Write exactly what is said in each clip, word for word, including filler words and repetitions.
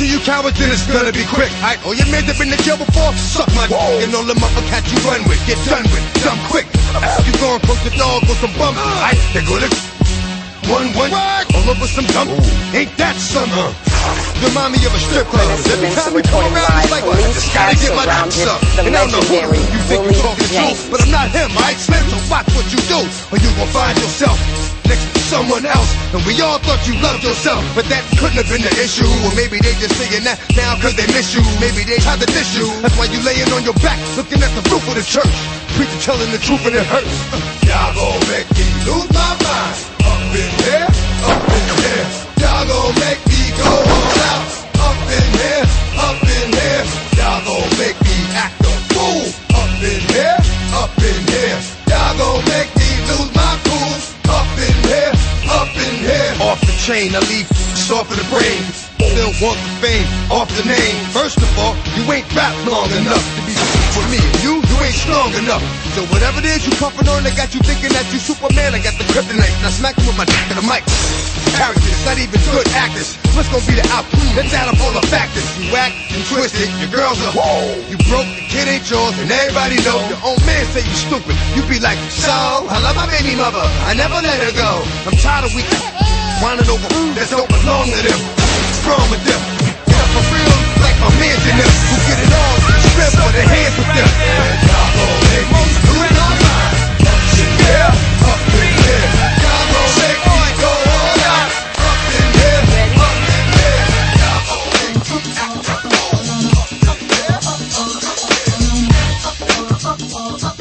of you cowards, then it's gonna be quick. Alright, all your men that been to jail before, suck my dick. And all them other cats you run with, get done with, dumb quick. You gon' post the dog with some bumps. Alright, they go to one, one, all over some dump. Ain't that summer? Remind me of a strip club. Every time we come around, it's like, I just gotta get my nuts up. And I don't know who you think you're talking to, but I'm not him, alright? Slim, so watch what you do, or you gon' find yourself next to someone else. And we all thought you loved yourself, but that couldn't have been the issue. Or maybe they just saying that now cause they miss you. Maybe they tried to diss you. That's why you laying on your back, looking at the roof of the church. Preacher telling the truth and it hurts. Y'all gon' make me lose my mind. Up in here, up in here. Y'all gon' make me go all out. Up in here, up in here. Y'all gon' make me act a fool. Up in here, up in here. Y'all gon' make me lose my cool. Up in here, up in here. Off the chain, I leave off of the brain. Still want the fame, off the name. First of all, you ain't rap long enough to be with me. You, you ain't strong enough. So whatever it is you puffin' on, they got you thinking that you Superman. I got the kryptonite, and I smack you with my dick to the mic. Characters, not even good actors. What's gonna be the output? Let's add up all the factors. You whack, you twisted, your girls are whoa. You broke, the kid ain't yours, and everybody know. Your own man say you stupid. You be like, so, I love my baby mother, I never let her go. I'm tired of weak whining over that don't belong to them. What's wrong with them? Get up for real, like my mans in them. Who get it all, strip for their hands with them. Y'all gon' make me lose my mind. Up in here, up in here. Y'all gon' make me go all out. Up in here, up in here. Y'all gon' make me act up. Up there, up, up, up, up, up, up, up, up, up.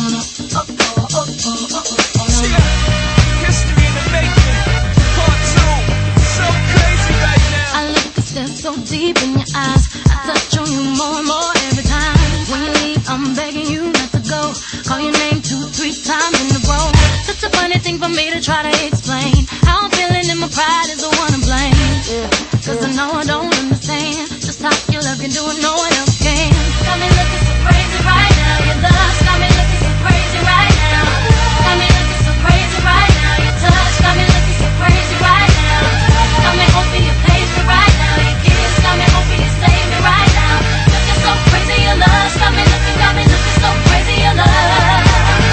So deep in your eyes, I touch on you more and more every time. When you leave, I'm begging you not to go. Call your name two, three times in a row. Such a funny thing for me to try to explain. How I'm feeling and my pride is the one to blame. Yeah, cause I know I don't understand just how your love can do it, no one else can. Got me looking so crazy right now. Your love got me looking so crazy right now. Got me looking so crazy right now. Your touch got me looking so crazy right now. Got me hoping you place me right now. Got me hoping you save me right now. Looking so crazy, your love. Got me looking, got me looking so crazy, your love.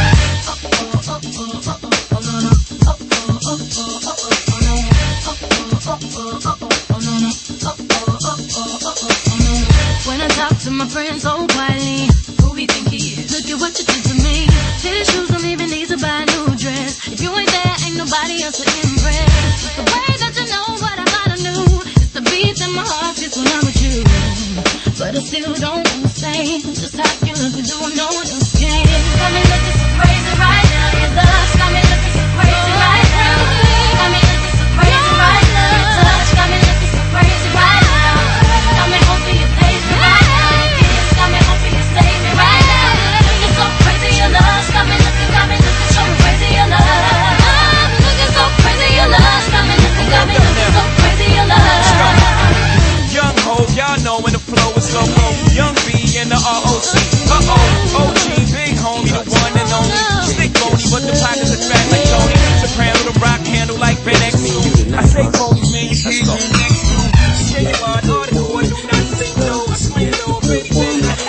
When I talk to my friends so quietly, who we think he is? Look at what you did to me. His shoes don't even need to buy a new dress. If you ain't there, ain't nobody else to impress. It's the way that you know what I gotta do. The beats in my heart just when I'm with you. But I still don't understand just how you look and do no one else can. Got me looking so crazy right now. Your love got me looking so crazy right now. Got me looking so crazy right now. Your touch got me looking so crazy right now. Got me hoping you place me right now. Your kiss got me hoping you save me right now. Looking so crazy, your love got me looking, got me looking so crazy, your love. I'm looking so crazy, your love got me looking, got me looking so crazy, your love. Young ho, y'all know when the flow is so low. Young B and the R O C. Uh-oh, O G, big homie, the one and only. Stick bony, but the pockets are fat like Tony. Soprano, the rock handle like Ben X. I say Tony, man, you can't get next to. Genuine article, I do not say no. I slam it on, baby,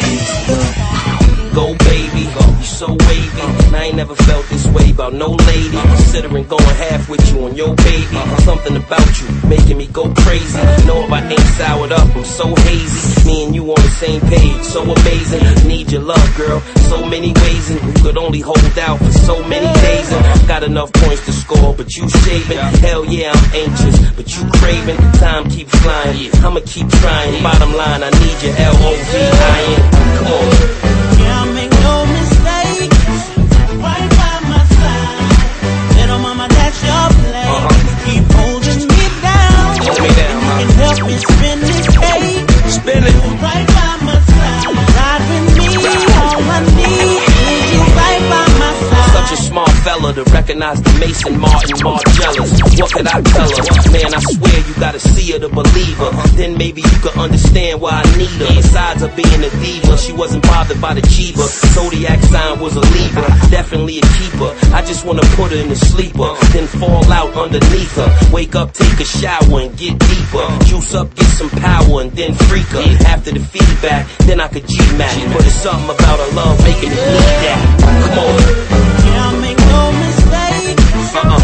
go baby, you so wavy. And I ain't never felt this way about no lady. Considering going half with you on your baby. Something about you making me go crazy. Know if I ain't soured up, I'm so hazy. Me and you on the same page, so amazing. Need your love, girl, so many ways. And you could only hold out for so many days. And got enough points to score, but you shaving. Hell yeah, I'm anxious, but you craving. Time keeps flying, I'ma keep trying. Bottom line, I need your L O V I N. Come on. Can't make no mistake, right by my side. Little mama, that's your play. Uh-huh. Keep holding me down. Hold me down, huh? You can help me spin this cake. Spin it. Right by my side. Ride with me. All I need is you right by my side. Such a small fella to to recognize the Mason Martin Margielas. What could I tell her? Man, I swear you gotta see her to believe her. Then maybe you could understand why I need her. Besides her being a diva, she wasn't bothered by the cheaper. Zodiac sign was a Libra, definitely a keeper. I just wanna put her in the sleeper, then fall out underneath her. Wake up, take a shower and get deeper. Juice up, get some power and then freak her. After the feedback, then I could G-Mac. But it's something about her love making it need that. Come on. Yeah, make no mistake. Uh-uh.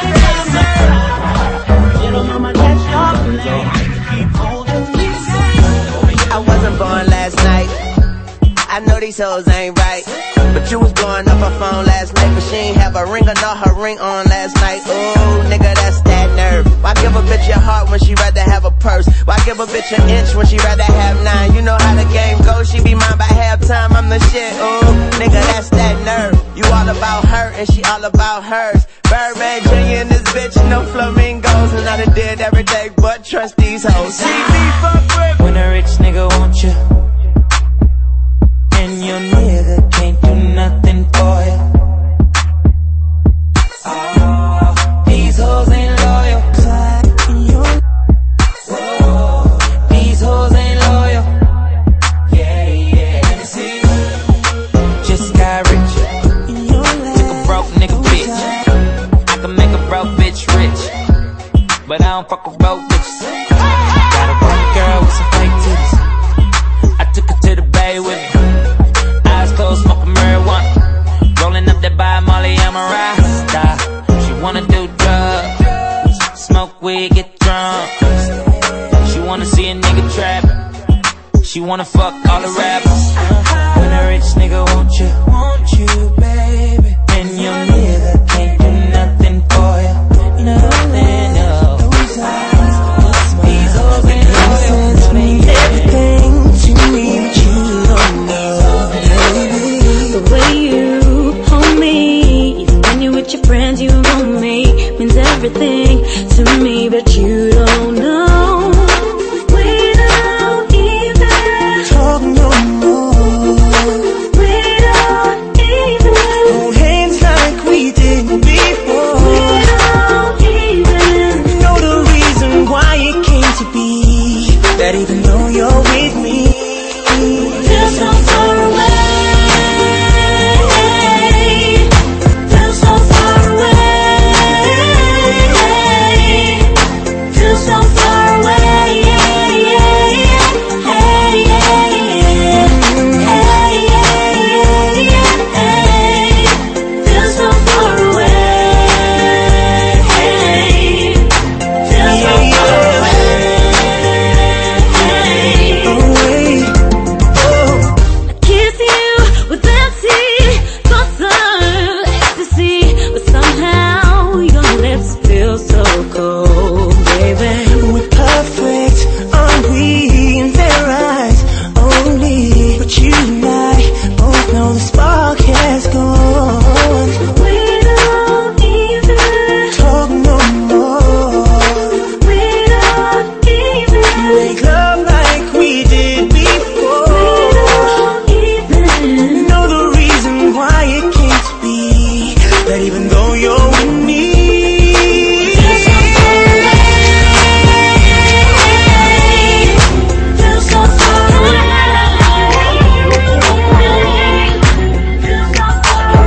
Little mama, that's your play. Keep holding me tight. I wasn't born last night. I know these hoes ain't right. But you was blowing up her phone last night, but she ain't have a ring or not her ring on last night. Ooh, nigga, that's that nerve. Why give a bitch your heart when she rather have a purse? Why give a bitch an inch when she rather have nine? You know how the game goes, she be mine by halftime, I'm the shit. Ooh, nigga, that's that nerve. You all about her and she all about hers. Birdman Junior and this bitch, no flamingos. And I done did every day but trust these hoes. See me fuck with when a rich nigga wants you, and your nigga can't do nothing for you. Oh, these hoes ain't loyal. Whoa, these hoes ain't loyal. Yeah, yeah. Let me see. Just got rich. Took a broke nigga bitch. I can make a broke bitch rich, but I don't fuck with broke bitches. Got a broke girl with some fake titties. I took her to the bay with me. Eyes closed, smoking marijuana. Rolling up that by Molly, I'm a rasta. She wanna do drugs, smoke weed, get drunk. She wanna see a nigga trap. She wanna fuck all the rappers. When a rich nigga want you, want you, baby. And your nigga can't do nothing for you. Nothing, no. These hoes ain't loyal. Everything to me, but you don't know, baby. The way you hold me, even when you're with your friends, you own me. Means everything to me, but you don't know. We don't even talk no more. We don't even hold hands like we did before. We don't even know the reason why it came to be. That even though you're with me, feel so far away. Feel so far away. Feel so far away. Feel so far away. Feel so far away. Kiss you with fancy thoughts of ecstasy, but somehow your lips feel so cold, baby. We're perfect, aren't we? In their eyes only, but you and I both know the spark has gone. We don't even talk no more. We don't even make love like we did before. We don't even know the reason why it came to be. That even though you're with me, feel so far away. Feel so far away. Feel so far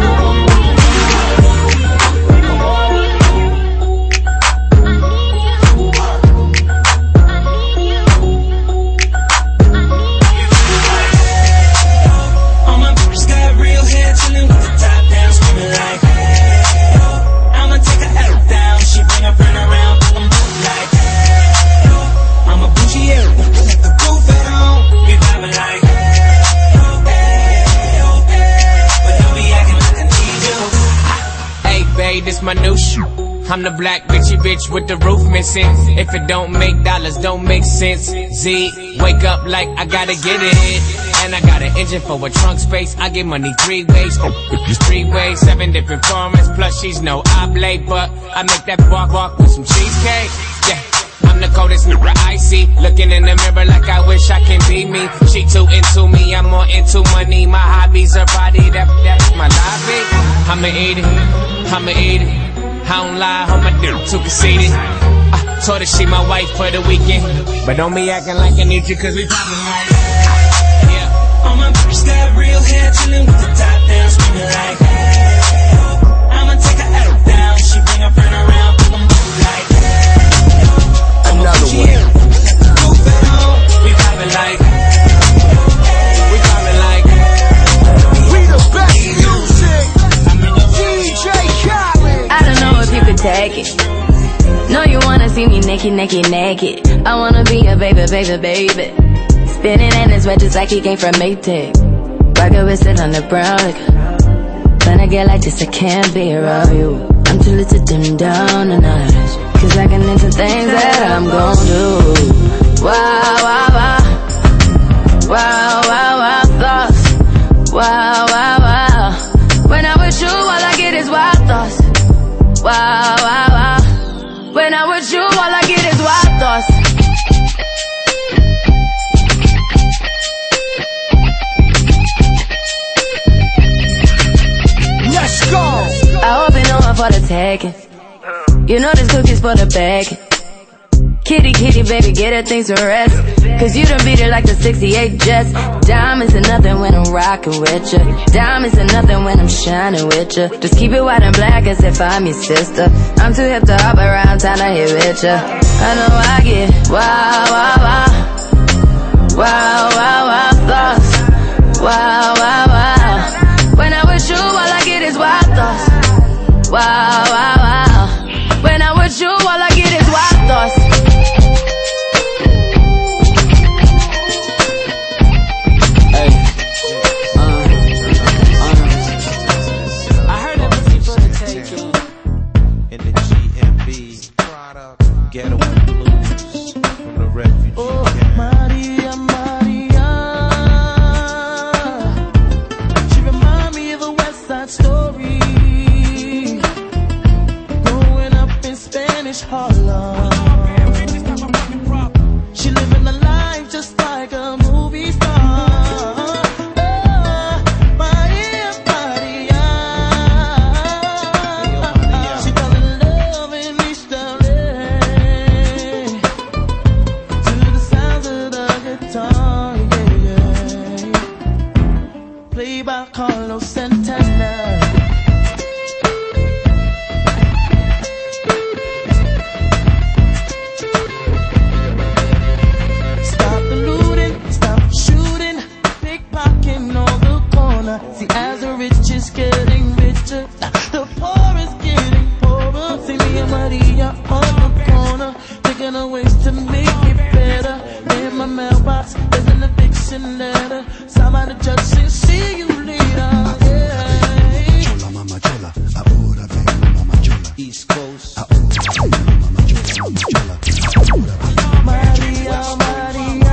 All my bitches got real hair, chillin' with the top down, screaming like, hey, oh. I'ma take her L down, she bring her friend around, I'm like, hey, oh. I'm a bougie, yeah, take the roof at home, we vibing like, hey, oh, hey, oh, hey. But don't be acting like I need you. Hey, babe, this my new shoe. I'm the black bitchy bitch with the roof missing. If it don't make dollars, don't make sense. Z, wake up like I gotta get it. And I got an engine for a trunk space. I get money three ways, three ways, seven different formats. Plus she's no oblate, but I make that walk walk with some cheesecake. Yeah. I'm the coldest nigga I see. Looking in the mirror like I wish I can be me. She too into me, I'm more into money. My hobbies, her body, that, that's my lobby. I'ma eat it, I'ma eat it. I don't lie, hold my dick too conceited. I told her she my wife for the weekend, but don't be acting like I need you, cause we poppin' like. Yeah. All my bitches got real hair, chillin' with the top down, screamin' like, hey. I'ma take her out down, she bring her friend around, put them like, hey. Another one. We poppin' like, We poppin' like. We the best music. D J Khaled. I don't know if you could take it. No, you wanna see me naked, naked, naked. I wanna be a baby, baby, baby. Spinning in his red just like he came from Maytag. Rocket with it on the brown liquor. When I get like this, I can't be around you. I'm too little to dim down a notch, cause I can into things that I'm gon' do. Wow, wow, wow. Wow, wow, wow, thoughts. Wow, wow, wow. When I'm with you, all I get is wild thoughts. Wow, wow, wow. When I'm with you, all I get is wild thoughts. Let's go. I hope you know I'm for the taking. You know this cookie's for the bag. Kitty, kitty, baby, get her things to rest. Cause you done beat it like the sixty-eight Jets. Diamonds are nothing when I'm rockin' with ya. Diamonds are nothing when I'm shining with ya. Just keep it white and black as if I'm your sister. I'm too hip to hop around, time to hit with ya. I know I get wow, wow, wow. Wow, wow, wow, thoughts. Wow, wow, wow. When I'm with you, all I get is wild thoughts. Wow, wow, wow. When I'm with you, all I get is wild thoughts. Ghetto blues from the refugee oh, camp. Maria, Maria. She remind me of a West Side Story. Growing up in Spanish Harlem. She living a life just like a movie star. Carlos Santana. Stop the looting, stop shooting, pickpocketing on the corner. See, as the rich is getting richer, the poor is getting poorer. See me and Maria on the corner, thinking of ways to make it better. In my mailbox, there's an eviction letter. Somebody just said, see you later. Chola, mama chola, ahora vengo, mama chola. East Coast. Ahora vengo, mama chola, mama chola. Ahora vengo, Maria, Maria.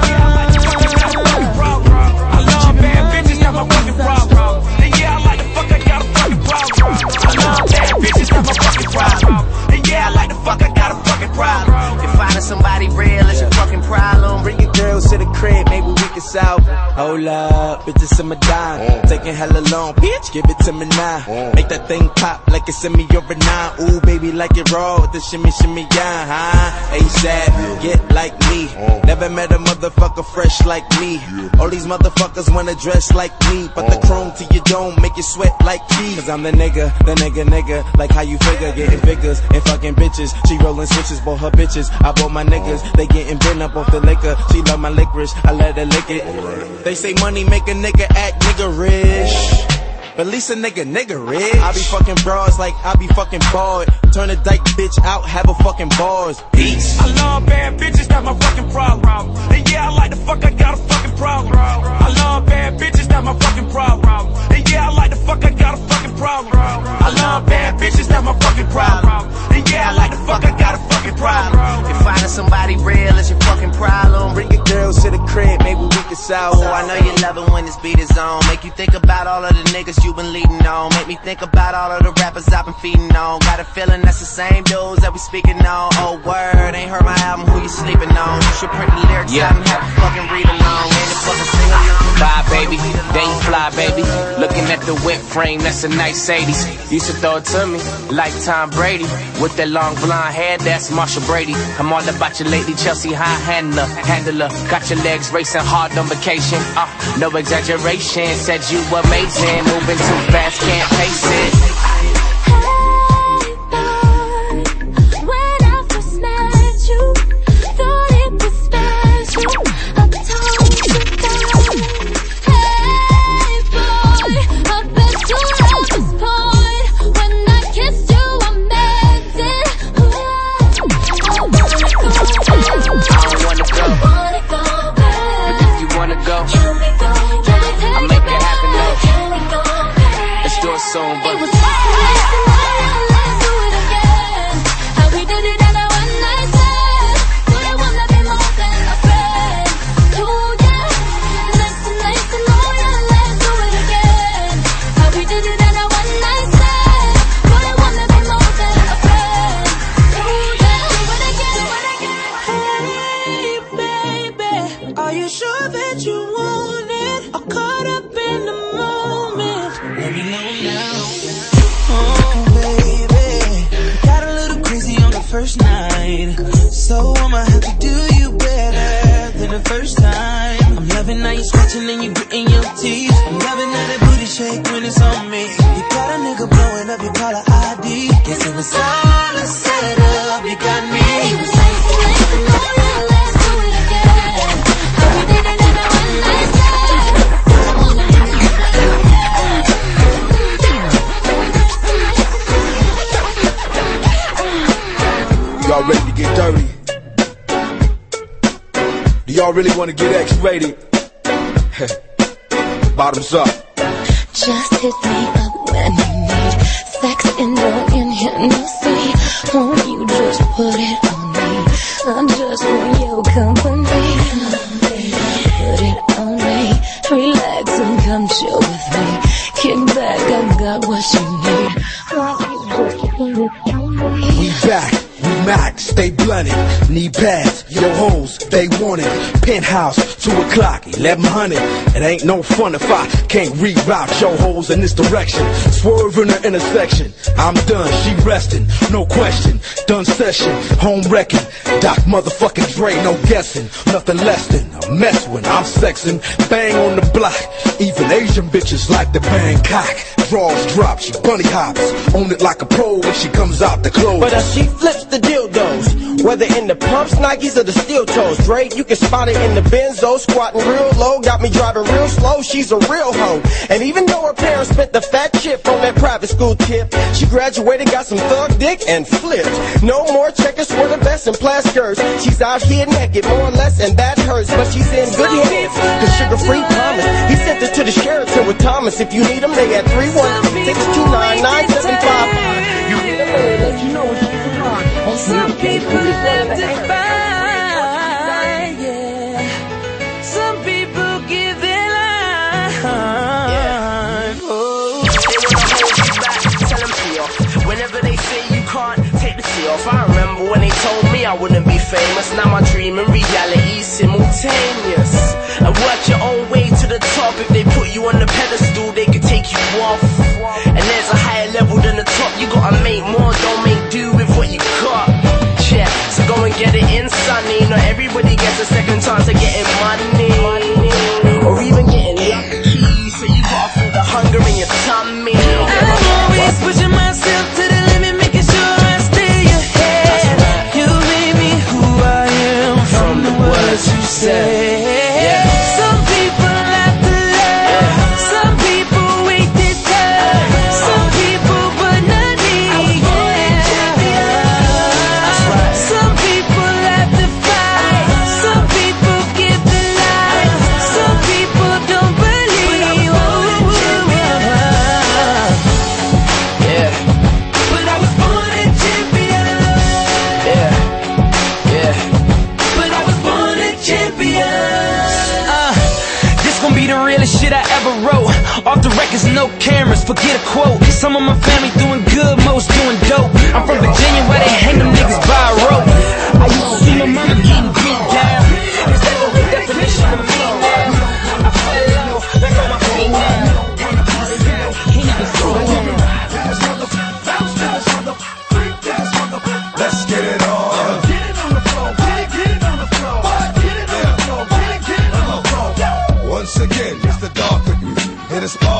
I love bad bitches, that's my fucking problem. And yeah, I like the fuck, I got a fucking problem. I love bad bitches, that's my fucking problem. And yeah, I like the fuck, I got a fucking problem. If finding somebody real is your fucking problem, bring your girls to the crib, maybe we can solve. Hold up, bitches in my dime. Taking hella long, bitch, give it to me now. Make that thing pop like it's in me over nine. Ooh, baby, like it raw with the shimmy, shimmy, yeah, huh? ASAP, get like me. Never met a motherfucker fresh like me. All these motherfuckers wanna dress like me, but the chrome to your dome make you sweat like me. Cause I'm the nigga, the nigga, nigga. Like how you figure, getting figures and fucking bitches. She rolling switches, bought her bitches. I bought my niggas, they getting bent up off the liquor. She love my licorice, I let her lick it. They say money make a nigga act niggerish, but at least a nigga nigga rich. I be fucking bras like I be fucking bored. Turn a dyke bitch out, have a fucking bars. Peace. I love bad bitches, that's my fucking problem. And yeah, I like the fuck, I got a fucking problem. I love bad bitches, that's my fucking problem. And yeah, I like the fuck, I got a fucking problem. I love bad bitches, that's my fucking problem. And yeah, I like the fuck, I got a fucking problem. If finding somebody real is your fucking problem, bring your girls to the crib, maybe we can solve. Oh, I know you love it when this beat is on. Make you think about all of the niggas you been leading on. Make me think about all of the rappers I've been feeding on. Got a feeling that's the same dudes that we speaking on. Oh, word, ain't heard my album, who you sleeping on? You should print the lyrics yeah. out and have a fucking read along. Ain't a fucking sing along. Bye, baby. Then you fly, baby. Looking at the whip frame, that's a nice eighties. Used to throw it to me like Tom Brady. With that long blonde hair, that's Marshall Brady. I'm all about you lately, Chelsea high handler, handler. Got your legs racing hard on vacation. Uh, no exaggeration, said you amazing. Moving too fast, can't pace it. Soon, but it was let's do it again. How we did it at a one night stand. Do they wanna be more than a friend? Oh yeah, nice and nice and oh yeah, let's do it again. How we did it at a one night stand. Do they wanna be more than a friend? Oh yeah, do it again, do it again. Hey baby, are you sure that you want it? Or caught up in the moment? Let me know now. First night, so I'ma have to do you better than the first time. I'm loving how you scratching and you gritting your teeth. I'm loving how that booty shake when it's on me. You got a nigga blowing up your caller I D. Guess it was all a setup. You got me. It was nice and nice and oh yeah, let's do it again. How we did it in a one night stand. Y'all ready to get dirty? Do y'all really want to get X-rated? Bottoms up. Just hit me up when you need sex and don't intimacy. Won't you just put it on me? I just want your company. Put it on me. Relax and come chill with me. Kick back, I got what you need. Won't you just put it on me? We back. Max, stay blunted, knee pads, yo hoes, they want it. Penthouse, two o'clock, eleven hundred. It ain't no fun if I can't reroute yo hoes in this direction. Swerve in the intersection, I'm done, she resting, no question. Done session, home wrecking. Doc motherfucking Dre, no guessing. Nothing less than a mess when I'm sexing. Bang on the block, even Asian bitches like the Bangkok. Draws drop, she bunny hops, own it like a pro when she comes out the clothes. But as she flips the dildos, whether in the pumps, Nikes, or the steel toes, Drake, you can spot it in the Benzo, squatting real low, got me driving real slow. She's a real hoe, and even though her parents spent the fat chip on that private school tip, she graduated, got some thug dick, and flipped. No more checkers for the best in plaid skirts. She's out here naked, more or less, and that hurts, but she's in good hands. The sugar-free promise, he sent her to the Sheraton with Thomas. If you need him, they at three one six two nine nine seven five. You get them, let you know what she's on. Some people live divine, yeah. Some people give their life. Yeah. Oh. They wanna hold you back, tell them feel. Whenever they say you can't take the feel off. I remember when they told me I wouldn't be famous. Now my dream and reality simultaneous. And work your own way to the top. If they put you on the pedestal, they could take you off. And there's a higher level than the top. You gotta make more, don't make do with what you got. Yeah, so go and get it in, sonny. Not everybody gets a second chance of getting money, or even getting lucky. So you gotta feel the hunger in your tummy. I'm always pushing myself to the limit, making sure I stay ahead. You made me who I am from the words you say. Some people have to love, some people wait their turn, some people but not me. Some people have to fight, some people give the lie, some people don't believe. Yeah. But I was born a champion. Yeah. Yeah. But I was born a champion. Uh, this gon' be the realest shit I ever wrote. Off the records, no cameras, forget a quote. Some of my family doing good, most doing dope. I'm from Virginia where they hang them niggas by a rope. I used to see my mama getting beat down. That's the definition of me now. I fell in love.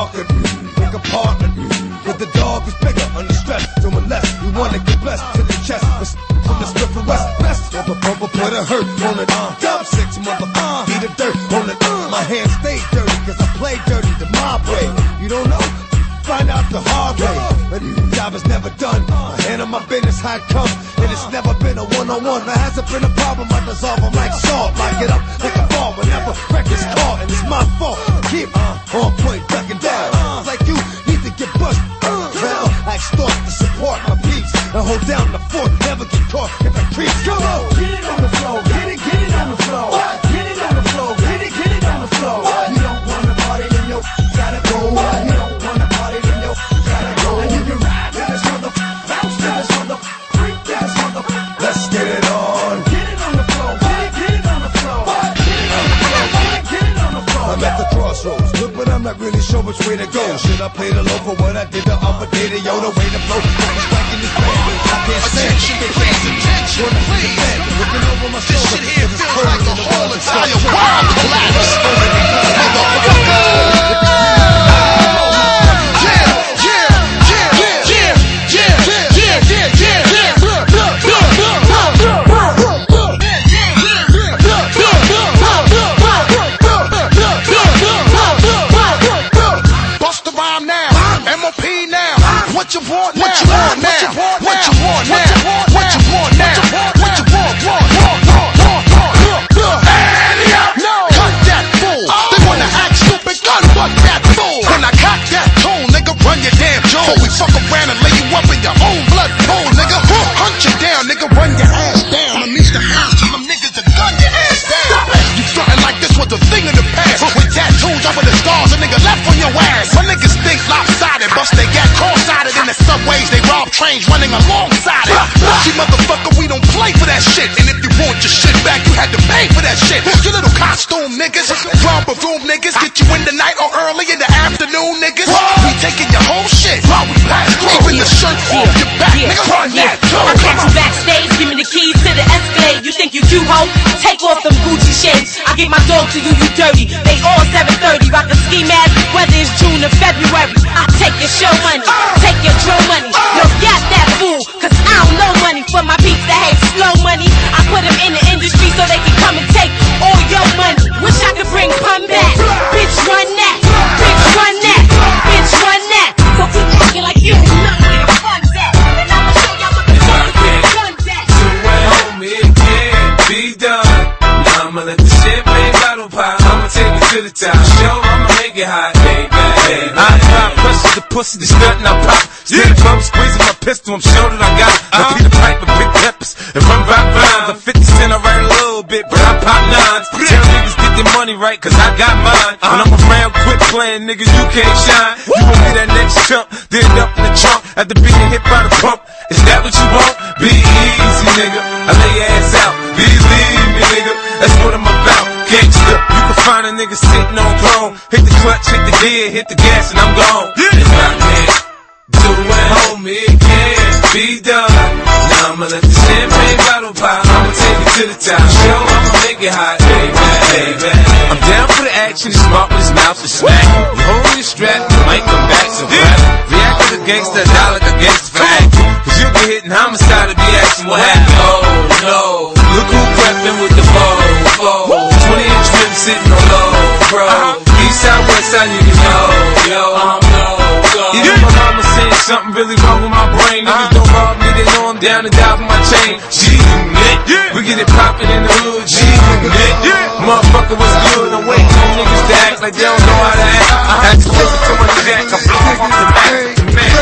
could pick apart. But the dog is bigger, under stress, doing less. We wanna get blessed to the chest. From the strip of west, best. Bumper, bumper, put a hurt on it. Uh, Dub six, mother, uh, eat the dirt on it. Uh, my hands stay dirty, cause I play dirty the mob way. You don't know? Find out the hard way. But the job is never done. My hand on my business, how it comes. And it's never been a one-on-one. There hasn't been a problem, I dissolve them like salt. Lock it up like a ball whenever record's caught. And it's my fault. Keep uh, on point, ducking down. Uh, like you need to get bust. Uh, well, I extort to support my peace. And hold down the fort, never get caught if I creep. Come on, get it on the floor. Get it, get it on the floor. What? Get it on the floor. Get it, get it on the floor. What? You don't wanna party, then you gotta go. What? You don't wanna party, then you gotta go. And you can ride to this mother, bounce to this mother, freak to this mother. Let's get it on. Get it on the floor. Get it, get it on the floor. What? Get it on the floor. Get it, get it on the floor. I'm at the crossroads, look, but I'm not really sure which way to go. Should I play the low for what I did the other day? The yo, the way to flow. Attention, please, attention, please. Looking over my shoulder. This shit here feels like the whole entire world collapsed. Bust the rhyme now, M O P now. What you want now? What you want now? What you want now? What you want now? What you want? Want? Want? Want? Want? Want? Handy up! No! Cut that fool! They wanna act stupid, gun butt that fool! When I cock that tone, nigga, run your damn jaw. Before we fuck around and lay you up in your own blood pool, nigga. Hunt you down, nigga, run your ass down. Unleash the house, tell them niggas to gun your ass down. You frontin' like this was a thing in the past. With tattoos over the scars, a nigga left on your ass. My niggas think lopsided, bust they got cross-sided in the subways. They rob trains running alongside it. See, motherfucker, we don't play for that shit. And if you want your shit back, you had to pay for that shit. You little costume niggas, romper room niggas, get you in the night or early in the afternoon niggas. We taking your whole shit while we pass through. Even the shirt off your back, nigga, run that too. I catch you backstage, give me the keys to the Escalade. You think you cute, ho? Take off them Gucci shades. I give my dog to you, you dirty. They all seven thirty, rock a ski mask, whether it's June or February. I take your show money, take your drill money. Yo, got that fool, cause I don't know money. For my peeps that hate slow money, I put them in the industry so they can come and take all your money. Wish I could bring pun back. Bitch, run that. Bitch, run that. Bitch, run that. So keep acting like you know where the fun's at. And I'ma show y'all what the fuck is guns at. So at home, it can't be done. Now I'ma let the champagne bottle pop. I'ma take it to the top. Show, I'ma make it hot, baby. I apply pressure to pussy, the stunt I pop. Steady bum squeezing my pistol, I'm sure that I got it. I beat the pipe with big peppers and run by vines. I'm fifty cent, I write a little bit, but I pop nines. Tell niggas get their money right, cause I got mine. When I'm around, quit playing, nigga, you can't shine. You gon' be that next chump, then end up in the trunk after being hit by the pump. Is that what you want? Be easy, nigga. I lay your ass out. Believe me, nigga. That's what I'm about. Gangsta, you can find a nigga sitting on throne. Hit the clutch, hit the gear, hit the gas, and I'm gone. If I can't do it, homie, it can't be done. Now I'ma let the champagne bottle pop. I'ma take it to the top. Show, I'ma make it hot, baby, baby. I'm down for the action, he's smart with his mouth is smack. You hold your strap, you might come back, so grab it. React to the gangsta, die like a gangsta for acting. Cause you'll be hitting homicide to be asking what happened. Oh no, look who creeping with the bow. twenty inch rim sitting on low, bro. East side, west side, you can know, yo, I'm no go. Even my mama saying something really wrong with my brain. Niggas don't rob me, they know I'm down and die for my chain. G-Unit, we get it poppin' in the hood, G-Unit. Motherfucker, what's good? I'm waiting on niggas to act like they don't know how to act. I had to listen to my jack, I blow up on the back to the man.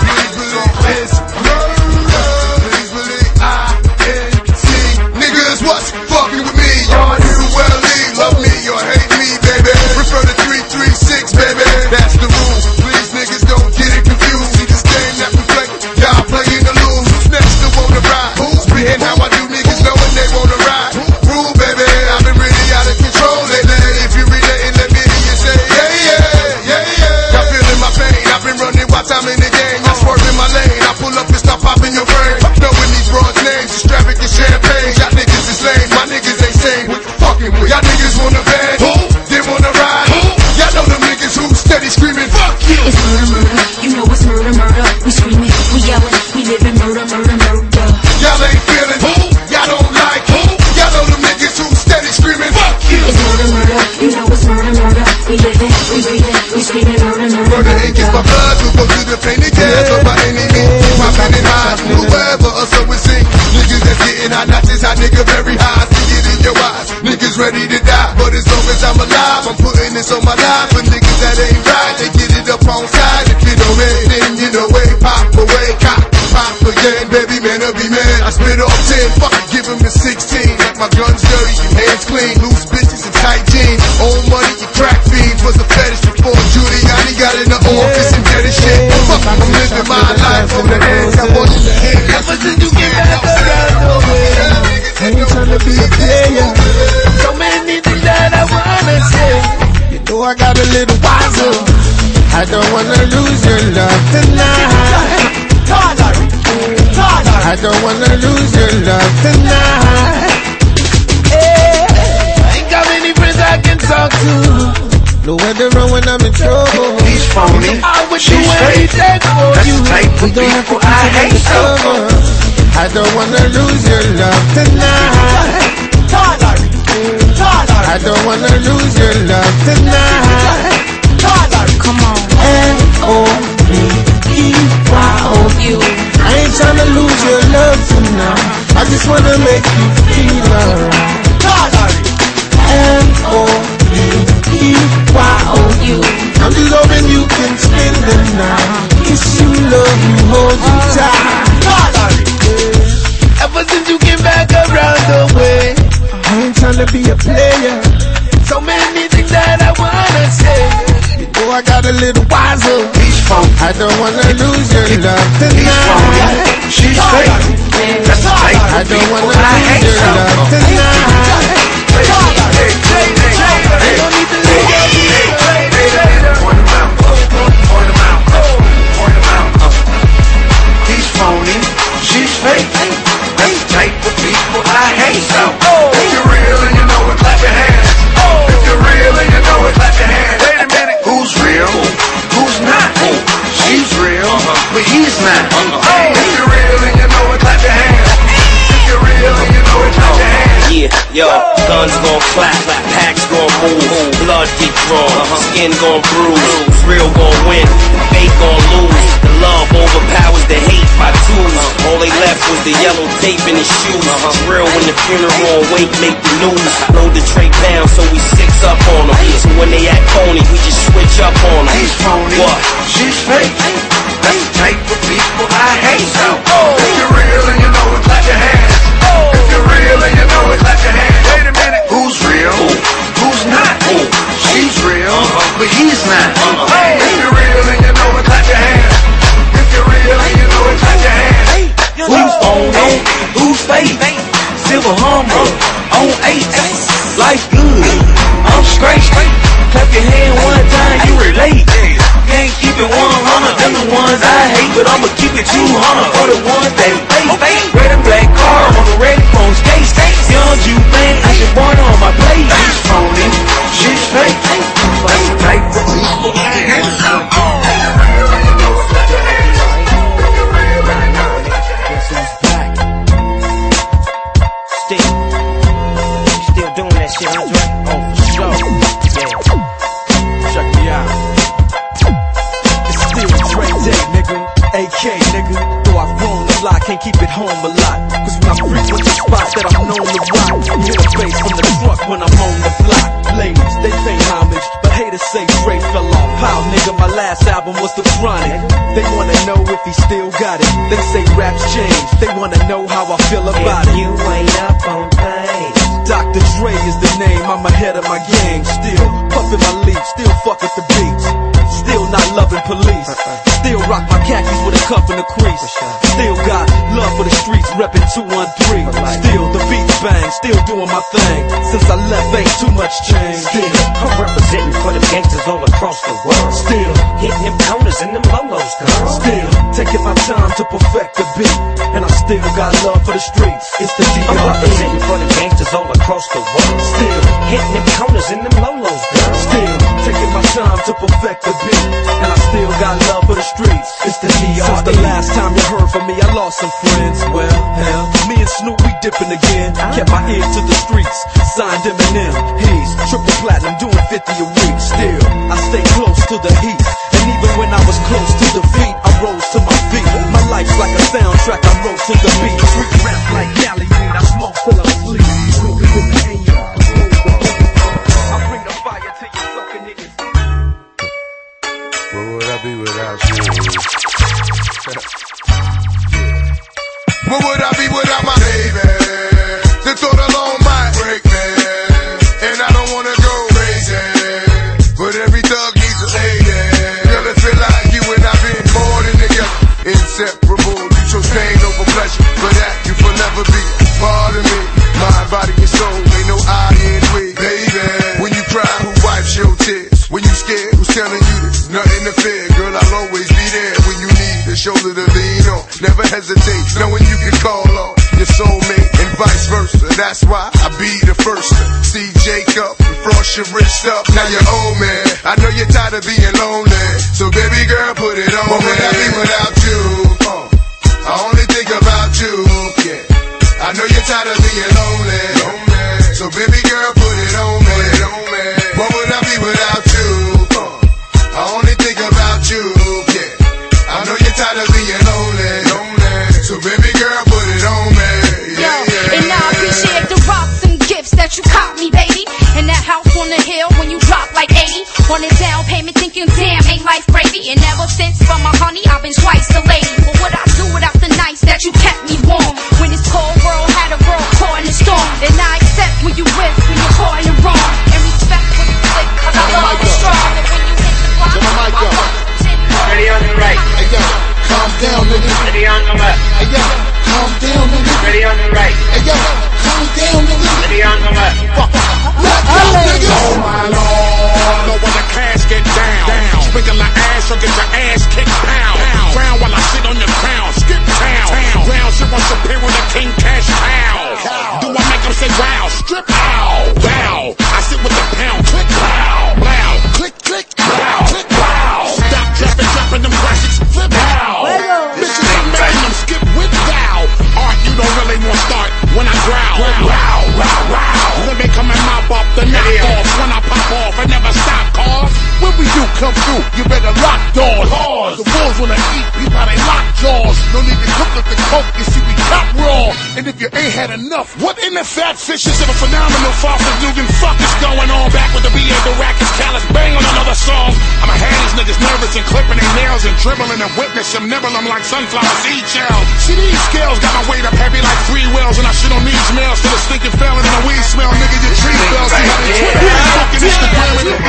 Niggas, what's fucking with me? Y'all do well, love me or hate me, baby. Refer to three three six, baby. That's the rules. Please, niggas, don't get it confused. See this game that we play, y'all playing to lose. Who's next to wanna ride? Who's being how I do? Niggas knowing they wanna ride. Rule, baby. I've been really out of control lately. If you relating, let me hear you say, yeah, yeah, yeah, yeah. Y'all feeling my pain? I've been running while I'm in the game. I swerve in my lane. I pull up and stop popping your brain. Knowing these broads' names, extravagant champagne. Y'all niggas is lame. My niggas ain't sane. What you fucking with? Y'all niggas wanna bang? Who? They wanna ride? Who? Y'all know them niggas who steady screaming, fuck you. murder, murder. You know it's murder, murder. We live it, we breathe it, we screaming murder, murder. Murder ain't get my blood to go through the pain and gas. But by any means, my pen and high, whoever or so we sing. Niggas that's getting hot, not just hot, nigga very high. See it in your eyes, niggas ready to die. But as long as I'm alive, I'm putting this on my life. For niggas that ain't right, they get it up on side. If you don't man, then you know way, pop away, cop, pop again, baby man, I'll be man. I spit off ten, fuck it, give him a sixteen. Like my guns dirty, your hands clean, loose bitches and tight jeans. Old money, you crack fiends, was a fetish before Giuliani got in the office and did his shit. Fuck, I'm living my life on the hands, I want you to hand. Ever since you get back around the way, I ain't trying to be a player. So many things that I wanna say. You know I got a little wiser. I don't wanna lose your love tonight. I don't wanna lose your love tonight. Hey, I ain't got many friends I can talk to. Nowhere to run when I'm in trouble. He's phony, I would she's do fake. anything for That's you. the type of people I hate so. I don't wanna lose your love tonight. I don't wanna lose your love tonight. Come on. N O B E Y O U. I ain't tryna lose your love tonight. I just wanna make you feel alright. N O B E Y O U. I'm just hoping you can spend the night. Kiss you, love you, hold you tight. Ever since you came back around the way, I ain't tryna be a player. So many things that I wanna say. You know I got a little wiser. He's phony, I don't wanna lose your love he's phony, tonight. she's fake. That's the type I of don't people wanna I lose hate your so. love tonight. I don't need to leave your Point him out, point him out, point him out. He's phony, she's fake. That's the type of people I hate so. If you're real and you know it, clap your hands. If you're real and you know it, clap your hands. Wait a minute, who's real? Who's not? She's real, but he's not. If you're real and you know it, clap your hands. If you're real and you know it, clap your hands. Yeah, yo, guns gon' clap, packs gon' move, blood get drawn, skin gon' bruise, real gon' win, fake gon' lose. The love overpowers the hate by twos. All they left was the yellow tape in his shoes. Real when the funeral on wake make the news. Load the tray down so we six up on them. So when they act phony, we just switch up on them. He's phony, What? she's fake. That's the type of people I hate so. If you're real and you know it, clap your hands. If you're real and you know it, clap your hands. Wait a minute, who's real? Who's not? She's real, but he's not. If you're real and you know it, clap your hands. If you're real and you know it, clap your hands. Who's phony? Who's fake? Silver Hummer on eight. Life good. I'm straight. Clap your hand one time, you relate. Can't keep it one hundred. Them the ones I hate, but I'ma keep it two hundred for the ones that fake. Red and black car on the red phone skate. Young Jubain, I should born on my plate. He's phony, she's fake. That's the type of people I hate so. Still, still doing that shit, Andre? Oh, for sure. Yeah. Check me out. It's still Dre Day, nigga. A K, nigga. Though I've grown a lot, can't keep it home a lot. Cause when I frequent the spot that I'm known to rock, you hear the bass from the truck when I'm on the block. Ladies, they pay homage, but haters say Dre fell off. How, nigga, my last album was The Chronic. They wanna know if he still got it. They say raps change, they wanna know how I feel about it. You ain't up on things. Doctor Dre is the name, I'm ahead of my game. Still puffin' my leaf, still fuck with the beats. Still not loving police. Still rock my khakis with a cuff and a crease. Still got love for the streets, reppin' two one three. Still the beats bang, still doing my thing. Since I left, ain't too much change. Still, I'm representing for the gangsters all across the world. Still hitting them counters and them lolos, girl. Still taking my time to perfect the beat, and I still got love for the streets. It's the D R E. I'm representing for the gangsters all across the world. Still hitting them counters and them lolos, girl. Still taking my time to perfect the beat, and I still got love for the streets. It's the D R E. Since the last time you heard from me, I lost some friends. Well, hell, me and and Snoop, we dipping again. Kept my ear to the streets, signed Eminem. He's triple platinum, doing fifty a week. Still, I stay close to the heat. And even when I was close to defeat, I rose to my feet. My life's like a soundtrack, I wrote to the beat. Sweet rap like Cali weed, I smoke till I'm asleep. Smoking with the A R, I bring the fire to you sucking niggas. Where would I be without you? Where would I be without my baby? The thought alone might break me, and I don't wanna go crazy, but every thug needs a lady. Girl, it feel like you and I've been more than together, inseparable. You chose pain over pleasure, but that you forever be part of me. Mind, body, and soul, ain't no I in we, baby. When you cry, who wipes your tears? When you scared, who's telling you there's nothing to fear? Girl, I'll always be there when you need a shoulder to lean on. Never hesitate, knowing you can call on your soulmate and vice versa. That's why I be the first to see Jacob and frost your wrist up. Now you're old man, I know you're tired of being lonely, so baby girl, put it on. What would I be without you? Uh, I only think about you. Yeah, I know you're tired of being lonely, lonely. So baby girl, put it on me. Put it on me. What would I be without you? Uh, I only think about you. Yeah, I know you're tired of being lonely, lonely. So baby girl, put it on me. Yeah, Yo, yeah, and I appreciate the rocks and gifts that you caught me, baby. And that house on the hill when you drop like eighty. On a down payment thinking, damn, ain't life gravy. And ever since for my honey, I've been twice the lady. What would I do without the nights that you kept me warm? When this cold world had a world caught in the storm. And I accept when you with, when you're caught in the wrong. And respect when you slip, cause I love you strong. And when you hit the block, I love you. Ready on the right. Hey yo, calm down, nigga. Ready on the left. Hey yo, calm down, nigga. Ready on the right. Hey yo, calm down, nigga. Ready on the left. Let go, nigga. Oh my lord, know when the cash get down. down. Sprinkle the ass or get your ass kicked pound. Ground while I sit on your crown. Skip town. Ground shit on Superior with the King Cash pound. Do I make them say wow? Strip out. Wow. I sit with the pound. Click pow. Blow. Click click. Pow. Click pow. Stop trapping, dropping them classics. Flip pow. Bitches ain't making them skip with wow. Art you don't really want to start when I growl. Wow. Wow. Wow. Let me come and mop up the knock off. When I pop off, I never stop, cause when we do come through, you better lock doors. The wolves wanna eat, we how they lock jaws. No need to cook up the coke, you see we top raw. And if you ain't had enough, what in the fat fishes of a phenomenal far from Dugan fuck is going on? Back with the B A, the rackets, callous, bang on another song. I'ma have these niggas nervous and clipping their nails and dribbling and witness them nibble them like sunflower seed shells. See these scales got my weight up heavy like three wheels, and I shit on these nails till the stinking felon and the weed smell. Nigga, your tree smells. See how they twit me and fucking Instagram and the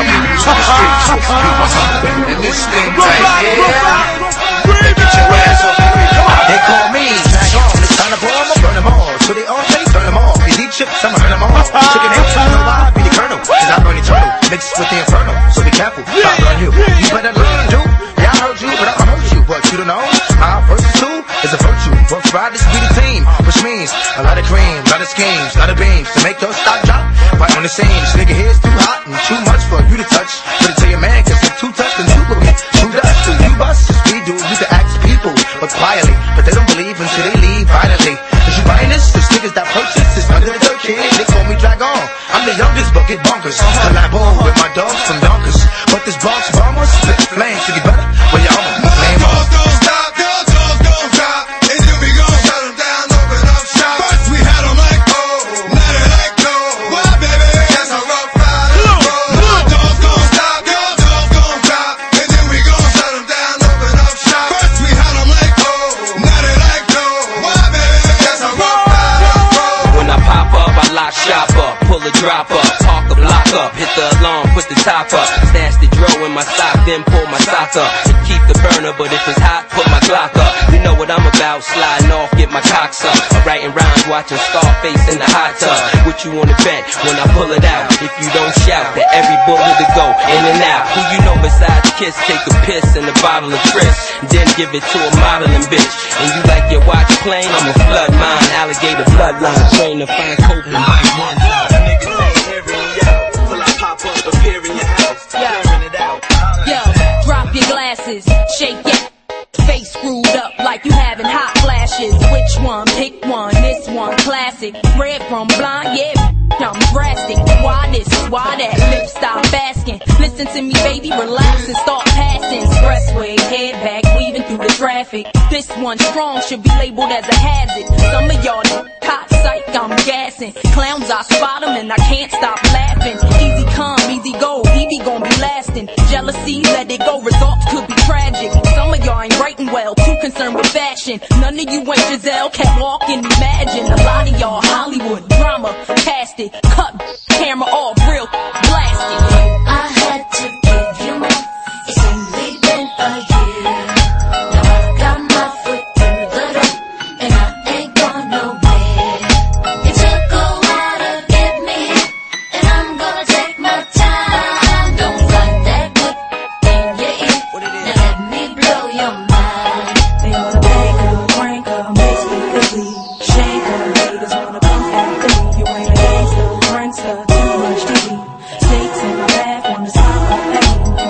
and this thing right here, get your ass up. They call me drag on, it's time to blow them, burn them all. So they all say turn them off. These deep chips, I'ma burn them all. Chicken head, you know why? Be the colonel, cause I burn eternal. Mixed with the infernal, so be careful. If I burn you, you better learn, dude. Yeah, I heard you, but I'ma hurt you. But you don't know, my first two is a virtue. Work riders be the team, which means a lot of cream, a lot of schemes, a lot of beams to make your stock drop. Right on the scene, this nigga here's too hot and too much for you to touch. Better tell your man, cause it's too tough and too low. Too dust, too you bust, as we do. You can ask people, but quietly. But they don't believe until they leave violently. Cause you buying this, this niggas that purchase is under the dirt kid. They call me drag on. I'm the youngest, but get bonkers. Collabo with my dogs from Donkers. But this Bronx bomber split flames, so you better, well, y'all my name on. Don't stop, girl, don't, don't stop. And then we gon' shut them down, open up shop. First we had them like, oh, now they like, no. Why, baby? That's a rough ride. Don't, don't stop, girl, don't, don't stop. And then we gon' shut them down, open up shop. First we had them like, oh, now they like, no. Why, baby? That's a rough ride. When I pop up, I lock shop up, pull a drop up, park a block up, hit the alarm, put the top up, stash the dro in my sock, then pull my sock up. Keep the burner, but if it's hot, put my Glock up. You know what I'm about, sliding off, get my cocks up. I'm writing rhymes, watching Scarface in the hot tub. What you wanna bet when I pull it out? If you don't shout, that every bullet to go in and out. Who you know besides Kiss, take a piss in a bottle of Chris, then give it to a modeling bitch. And you like your watch plain, I'ma flood mine, alligator bloodline, train to find coke and bite one love. Niggas ain't hearing you out, till I pop up, appear in your house, clearing it out. Yo, drop your glasses, shake it. Face screwed up like you having hot flashes. Which one? Pick one. This one. why that lip stop asking. Listen to me, baby, relax and start passing. Expressway, head back, weaving through the traffic. This one strong should be labeled as a hazard. Some of y'all caught psych, I'm gassing. Clowns, I spot them and I can't stop laughing. Easy come, easy go, Evie gon' be lasting. Jealousy, let it go, results could be tragic. Some of y'all ain't writing well, too concerned with fashion. None of you ain't Giselle, can't walk and imagine. A lot of y'all Hollywood drama, cast it, cut, camera off, real, blast it. I had to give you more. It's only been a year. Now I got my foot through the door, and I ain't going nowhere. It took a while to get me here, and I'm gonna take my time. Don't fight that good in your ear. Now let me blow your mind. They wanna bang her, crank her, makes me ugly, shake her. Haters wanna come after me. You ain't a gangster, prankster, too much T V. Snakes in my bath, wanna stop my pain.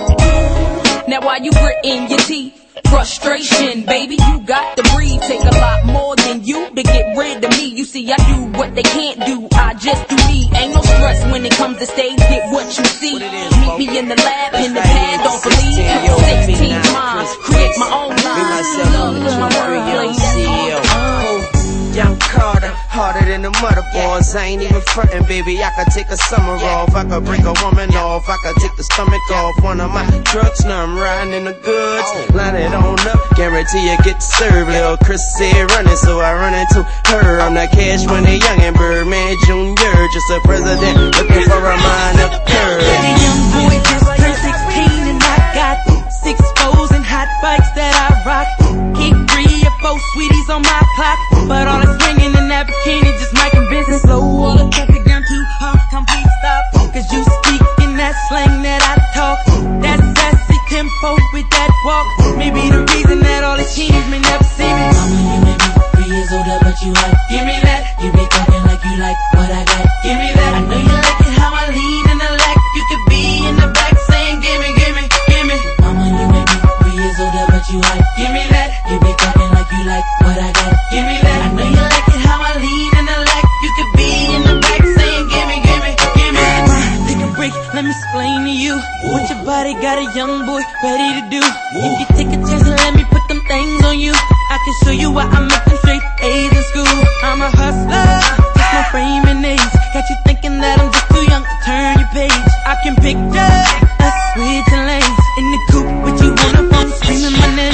Now why you gritting your teeth? Frustration, baby, you got to breathe. Take a lot more than you to get rid of me. You see, I do what they can't do, I just do me. Ain't no stress when it comes to stage, get what you see. Meet me in the lab, in the pad, don't believe. sixteen minds, create my own line. My workplace. Young Carter, harder than the motherboards. I ain't even frontin', baby. I could take a summer off. I could break a woman off. I could take the stomach off one of my trucks. Now I'm riding in the goods. Line it on up, guarantee you get served. Lil' Chris said running, so I run into her. I'm that cash money young and Birdman Junior Just a president looking for a minor curve. The young boy just turned sixteen and I got six foes and hot bikes that I rock. Keep three or four sweeties on my clock, but all that's ringing in that bikini just making business slow. All the traffic down too hard, complete stop. Cause you speak in that slang that I talk. That sassy tempo with that walk. Maybe the reason that all the teens may never see me. Mama, you may be three years older, but you hot. Give me that. You be talking like you like what I got. Give me that. I know you like it how I lean in the lack. You could be in the back saying gimme, gimme, gimme. Mama, you may be three years older, but you hot. Give me that. You be talking like you like what I got. Give me that. I know you like it how I lean in the lack. You could be in the back saying gimme, gimme, gimme. Take a break, let me explain to you what your body got a young boy ready to do. If you take a chance and let me put them things on you, I can show you why I make them straight A's in school. I'm a hustler, just my frame and age. Got you thinking that I'm just too young to turn your page. I can picture us switching lanes in the coupe with you on the phone screaming my name.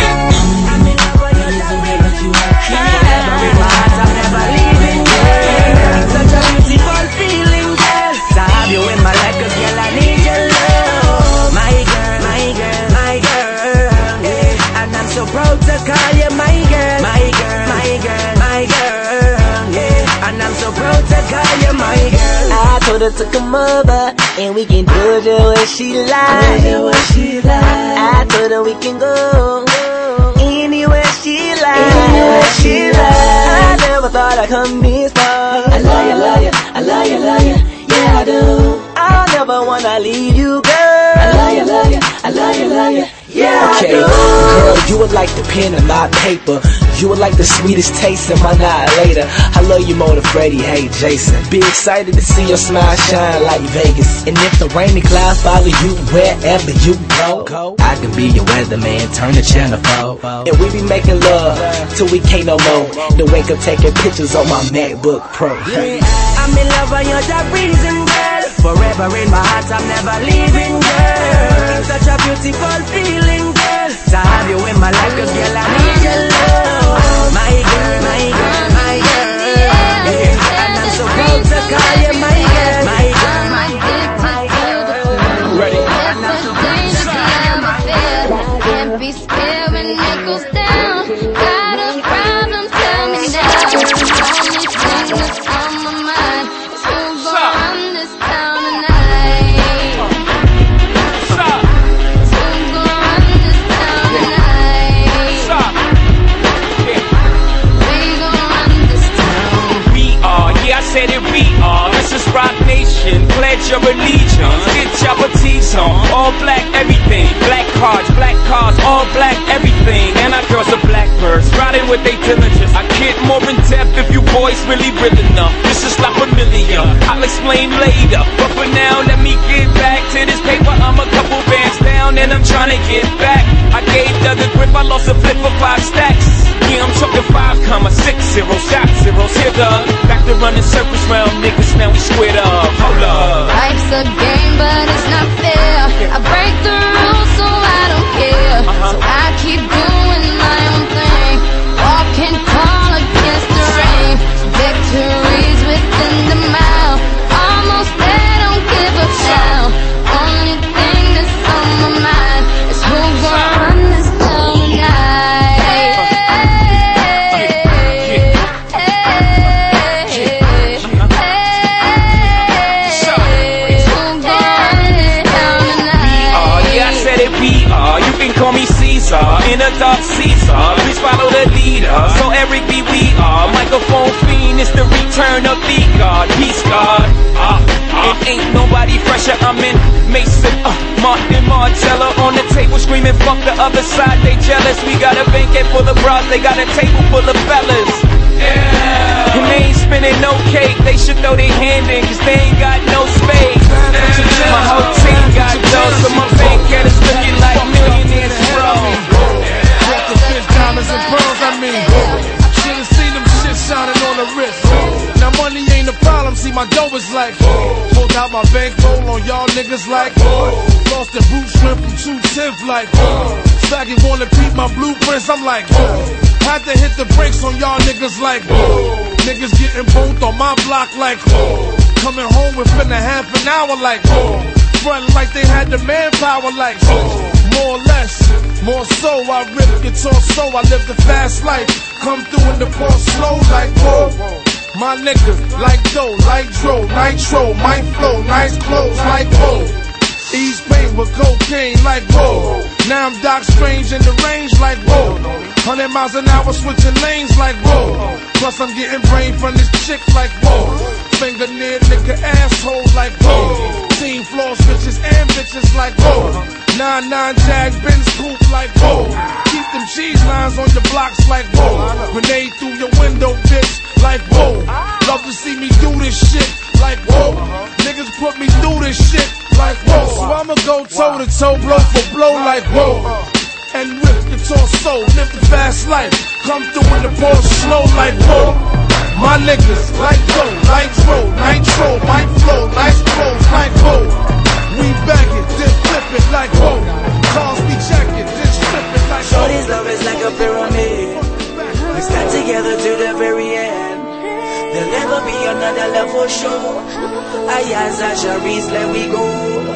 Such a beautiful feeling, girl. To have you in my life, 'cause girl, I need your love. My girl, my girl, my girl, yeah. And I'm so proud to call you my girl. My girl, my girl, my girl, yeah. And I'm so proud to call you my girl. I told her to come over and we can do it where she like. Where she like. I told her we can go anywhere she like. Anywhere she like. I never thought I'd come this far. I love you, love you, I love you, love you, yeah I do. I'll never wanna leave you, girl. I love you, love you, I love you, love you, yeah Okay, I do. girl, you would like the pen in my paper. You would like the sweetest taste in my night later. I love you more than Freddie, hey Jason. Be excited to see your smile shine like Vegas. And if the rainy clouds follow you wherever you go, I can be your weatherman, turn the channel four. And we be making love till we can't no more. Then wake up taking pictures on my MacBook Pro. I'm in love and you're the reason, girl. Forever in my heart, I'm never leaving, girl. It's such a beautiful feeling, girl. To have you in my life, 'cause girl, I need your love. My girl, my girl, my girl, yeah. And I'm so proud to call you my girl. My girl, my girl, my girl. Ready? And I'm so proud to call you my girl. Can't be scared when it goes down. Got a problem, tell me now. Only thing that's on my mind is who's gonna run this town tonight. Who's gonna run this town tonight? We gonna run this town. We are, yeah I said it we are. This is Rock Nation, pledge your allegiance. Get your petite on, all black everything. Black cards, black cars, all black everything. And our girls are blackbirds, riding with they diligence. I get more in depth if you boys really real enough. This is La Familia, I'll explain later. But for now, let me get back to this paper. I'm a couple bands down and I'm trying to get back. I gave Doug a grip, I lost a flip for five stacks. Yeah, I'm talking five comma six zero shot zeros. Here, Doug. Back to running circles round niggas, now we squared up. Hold up. Life's a game, but it's not fair. I break the rules, so I don't care. So I keep doing my own thing. Walking tall against the rain. Victories within the mile. Almost there, don't give up now. Only thing that's on my mind is who's gonna run this town tonight. You can call me Caesar, in a dark Caesar. Please follow the leader. So Eric B. We are microphone fiend. It's the return of the God, peace God. Uh, uh, it ain't nobody fresher. I'm in Mason, uh, Martin Margiela on the table screaming, fuck the other side. They jealous. We got a banquet full of bras. They got a table full of fellas. Yeah. And they ain't spinning no cake. They should throw their hand in, cause they ain't got no space. My whole team got dough, so my bank account is looking like millionaires, bro. Broke the fish, diamonds and pearls, I mean. Should've seen them shit shining on the wrist. Now money ain't a problem, see my dough is like. Pulled out my bankroll on y'all niggas like. Lost the boot shrimp from two tenth like. Faggot wanna peep my blueprints, I'm like. Had to hit the brakes on y'all niggas like. Niggas getting both on my block like. Coming home within a half an hour like. Front like they had the manpower like. More or less, more so, I rip guitar so I live the fast life. Come through in the ball slow like whoa. My niggas like dough, like dro, nitro, my flow, nice clothes like whoa. East paint with cocaine like whoa. Now I'm Doc Strange in the range like whoa. Hundred miles an hour switching lanes like whoa. Plus I'm getting brain from this chick like whoa. Finger near nigga asshole like whoa. Team floor switches and bitches like whoa. Nine nine Jag Benz coupe like whoa. Keep them cheese lines on your blocks like whoa. Grenade through your window bitch like whoa. Love to see me do this shit like whoa. Niggas put me through this shit like whoa. So I'ma go toe to toe, blow for blow like whoa. And rip the torso, live the fast life. Come through in the ball slow like whoa. My niggas like dough, nitro, nitro, my flow, nice clothes like whoa. We bag it, then flip it like whoa. Cars we check it, then strip it like whoa. Shorty's love is like a pyramid. We stand together to the very end. There'll never be another love for sure. Ayaza Sharice, let we go.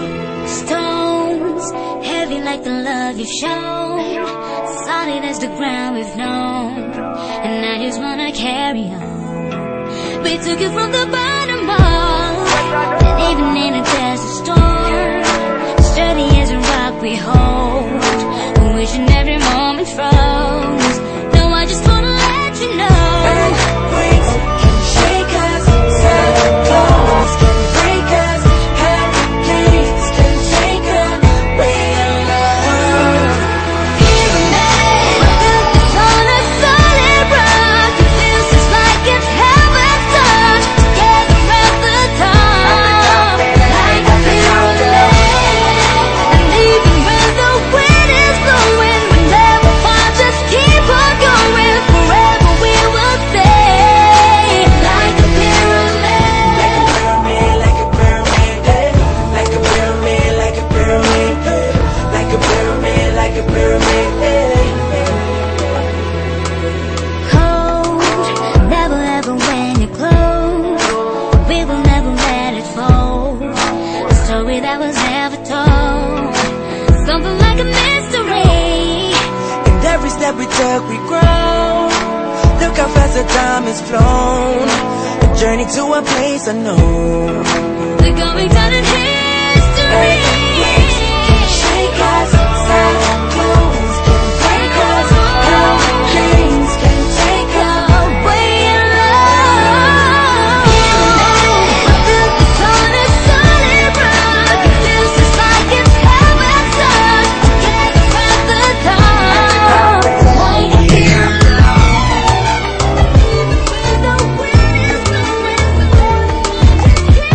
Stones, heavy like the love you've shown. Solid as the ground we've known. And I just wanna carry on. We took it from the bottom up. And even in a desert storm, sturdy as a rock we hold. Wishing every moment froze. No, I just wanna let you know. Earthquakes can shake us, cyclones can break us, hurricanes can take away our love. Pyramid, built this on a solid rock. It feels just like it's heaven's touch. Together at the top, like a pyramid. And even when the wind is blowing, we never fall, just keep on going. Forever we will stay like a pyramid. Like a pyramid, like a pyramid, like a pyramid, like a pyramid, like a pyramid. Cold, never ever when you're close. We will never let it fold. A story that was never told. Something like a mystery. And every step we took, we grow. Look how fast the time has flown. A journey to a place unknown. We're going down in history. Earthquakes can shake us, cyclones can break us, hurricanes can take away our love. Built this on a solid rock. It feels just like it's heaven's touch. Together at the top, like a pyramid. Even when the wind is blowing, we never fall, just keep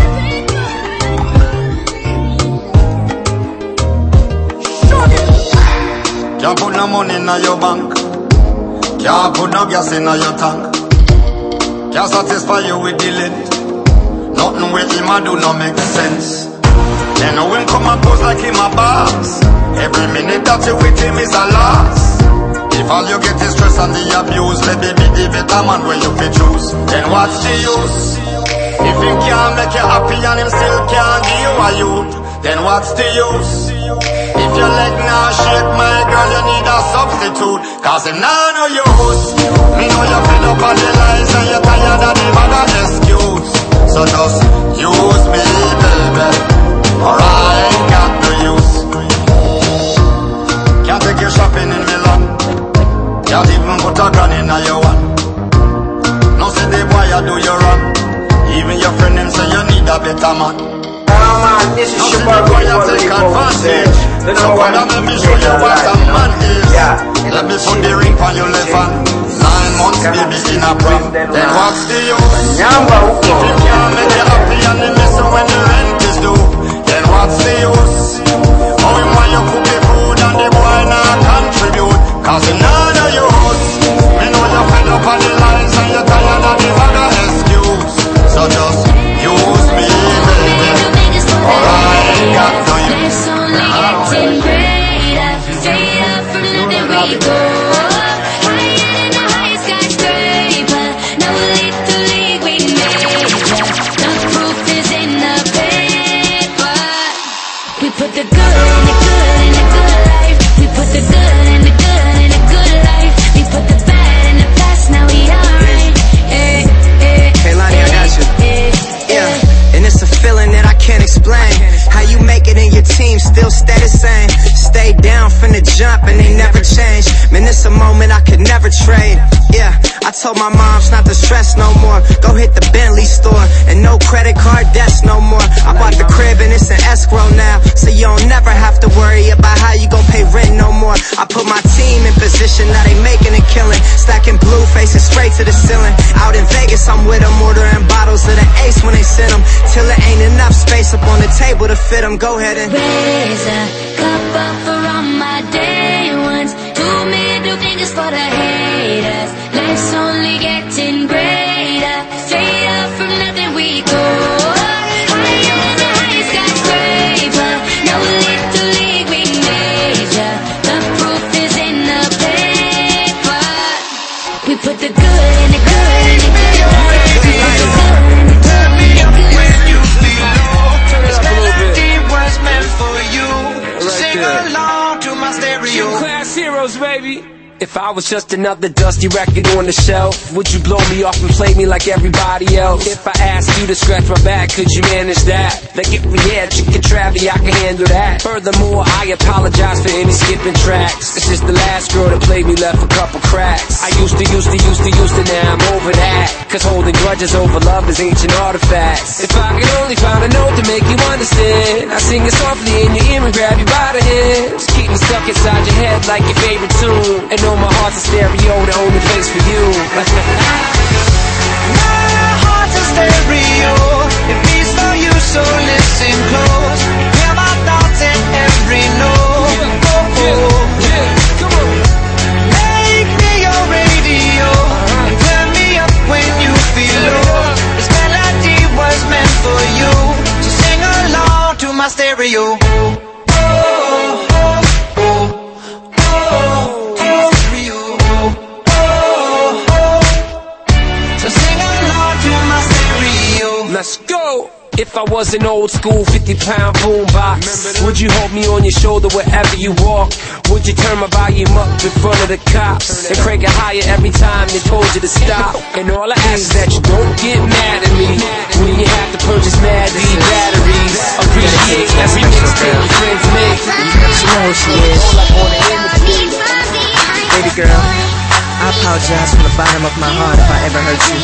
Can't put no money in your bank. Can't put no gas in your tank. Can't satisfy you with the limit. Nothing with him I do not make sense. Then no one come and pose like him a boss. Every minute that you with him is a loss. If all you get is stress and the abuse, let baby give it a man when you fit choose. Then what's the use? If him can't make you happy and him still can't give you a youth, then what's the use? If your leg now shake, my girl, you need a substitute. Cause him now no use. Me know you're fed up on the lies and you're tired of the bag of excuse. So just use me, baby, or I ain't got no use. Can't take you shopping in Milan. Can't even put a gun in your one. No say the boy you do you wrong. Even your friend them say you need a better man. Oh man, this is no your boy you take advantage. So why don't let me show you what a man is. Let me put the ring on your left hand. Nine months baby in a prom. Then what's the use? If you can't make you happy and you miss it when the rent is due, then what's the use? Oh, him want you cook the food and the boy not contribute. Cause you know no use. Me know you're fed up on the lines and you're tired of the bag of excuse. So just use me, baby, or I ain't got no use. Life's only getting greater. Straight up from nothing we go. Higher than the highest skyscraper. No little league we made. The proof is in the paper. We put the good in the good in the good life. We put the good in the good in the good life. We put the bad in the past, now we alright. Eh, eh, Hey Lonnie, I got you. Yeah, and it's a feeling that I can't explain. How you make it in your team still stay the same. Stay down from the jump and they never change. Man, it's a moment I could never trade. Yeah, I told my moms not to stress no more. Go hit the Bentley store and no credit card debts no more. I bought the crib and it's an escrow now, so you don't never have to worry about how you gon' pay rent no more. I put my team in position, now they making a killing. Stacking blue faces straight to the ceiling. Out in Vegas, I'm with them, ordering bottles of the Ace when they send them. Till there ain't enough space up on the table to fit them. Go ahead and raise a cup up for all my day ones. Two middle fingers for the haters. Life's only getting greater. Straight up from nothing we go. Higher than the highest skyscraper. No little league we major. The proof is in the paper. We put the good in the good in the good life. We put the good in the good in the good life. Turn it up a little bit. Was meant for you. Sing along to my stereo. Class heroes, baby. If I was just another dusty record on the shelf, would you blow me off and play me like everybody else? If I asked you to scratch my back, could you manage that? Like if we had chicken travy, I can handle that. Furthermore, I apologize for any skipping tracks. It's just the last girl that played me left a couple cracks. I used to, used to, used to, used to, now I'm over that. Cause holding grudges over love is ancient artifacts. If I could only find a note to make you understand, I sing it softly in your ear and grab you by the hand. Just keep me stuck inside your head like your favorite tune. And know my heart's a stereo, the only place for you. My heart's a stereo. It beats for you, so listen close. Hear my thoughts in every note. Oh, oh. Come on. Make me your radio. And turn me up when you feel low. This melody was meant for you. So sing along to my stereo. Let's go! If I was an old school fifty pound boombox, would you hold me on your shoulder wherever you walk? Would you turn my volume up in front of the cops and crank it higher every time they told you to stop? And all I ask is that you don't get mad at me when you have to purchase Mad V batteries. Appreciate every mixtape your friends make. You know who she is. Baby girl, I apologize from the bottom of my heart if I ever hurt you.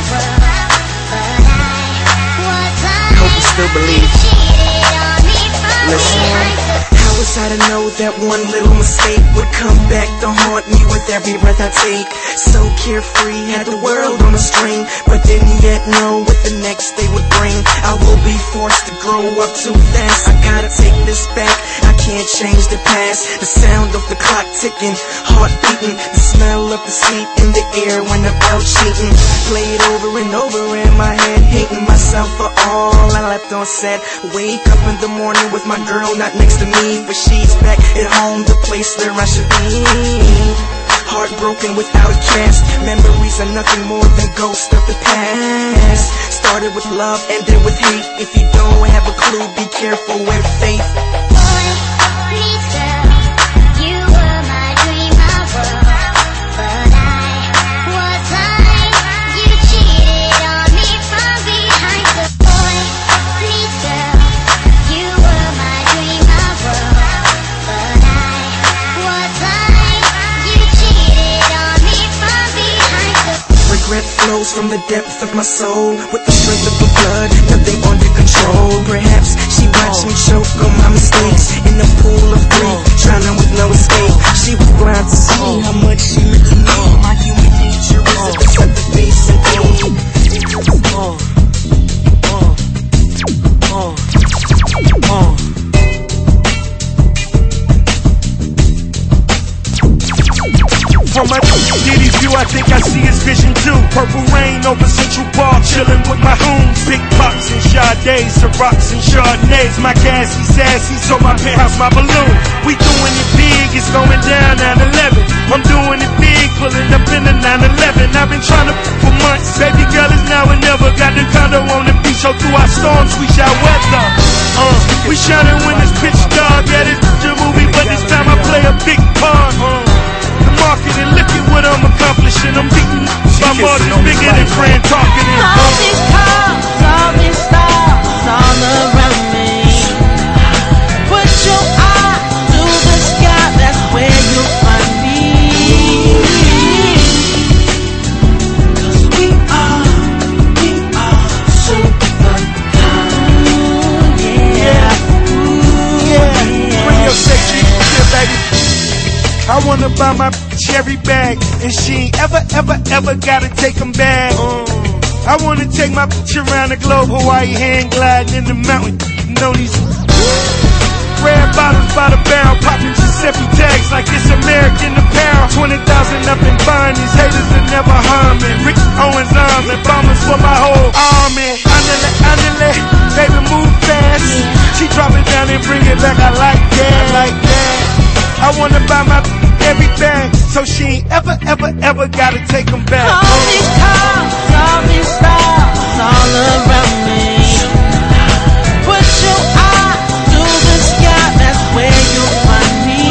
Hope you still believe. Listen, how was I to know that one little mistake would come back to haunt me with every breath I take? So carefree, had the world on a string, but didn't yet know what the next day would bring. I will be forced to grow up too fast. I gotta take this back. I can't can't change the past. The sound of the clock ticking, heart beating, the smell of the sleep in the air when I'm out cheating. Played over and over in my head, hating myself for all I left on set. Wake up in the morning with my girl not next to me, but she's back at home, the place where I should be. Heartbroken without a chance. Memories are nothing more than ghosts of the past. Started with love, ended with hate. If you don't have a clue, be careful with faith. Boy, please girl, you were my dream of world, but I was blind. You cheated on me from behind. The boy, please girl, you were my dream of world, but I was blind. You cheated on me from behind. The regret flows from the depth of my soul, with the strength of the blood, nothing under control. Perhaps she watched me choke on my mistakes in a pool of grief, drowning with no escape. She was blind to see how much she meant to me. My human nature is a deceptive face and pain. Uh, uh, uh, uh. From my Diddy view, I think I see his vision too. Purple rain over Central Park, chillin' with my homes. Big pops and Sades, Cirocs and Chardonnays. My gassy, sassy, so my penthouse, my balloon. We doing it big, it's going down nine eleven. I'm doing it big, pulling up in the nine eleven. I've been trying to for months, baby girl is now or never. Got the condo on the beach, so through our storms we shall weather. Uh, we shining when it's pitch dark, yeah this is a movie, but this time I play a big part. Uh, Market and look at what I'm accomplishing. I'm beating my margins bigger than friend talking. All these cars, all these stars, all around me. Put your eye to the sky, that's where you'll find me. 'Cause we are, we are superman. Yeah, yeah. Bring your safety here, baby. I wanna buy my cherry bag, and she ain't ever, ever, ever gotta take them back. Uh, I wanna take my bitch around the globe, Hawaii hand gliding in the mountain. You know these red bottles by the barrel, popping Giuseppe tags like it's American apparel. Twenty thousand up in buying, these haters that never harm me. Rick Owens arms and bombers for my whole army. Andale, andale, baby move fast. She drop it down and bring it back. I like that, I like that. I wanna buy my everything, so she ain't ever, ever, ever gotta take them back. All these cars, all these stars, all around me. Put your eye to the sky, that's where you'll find me.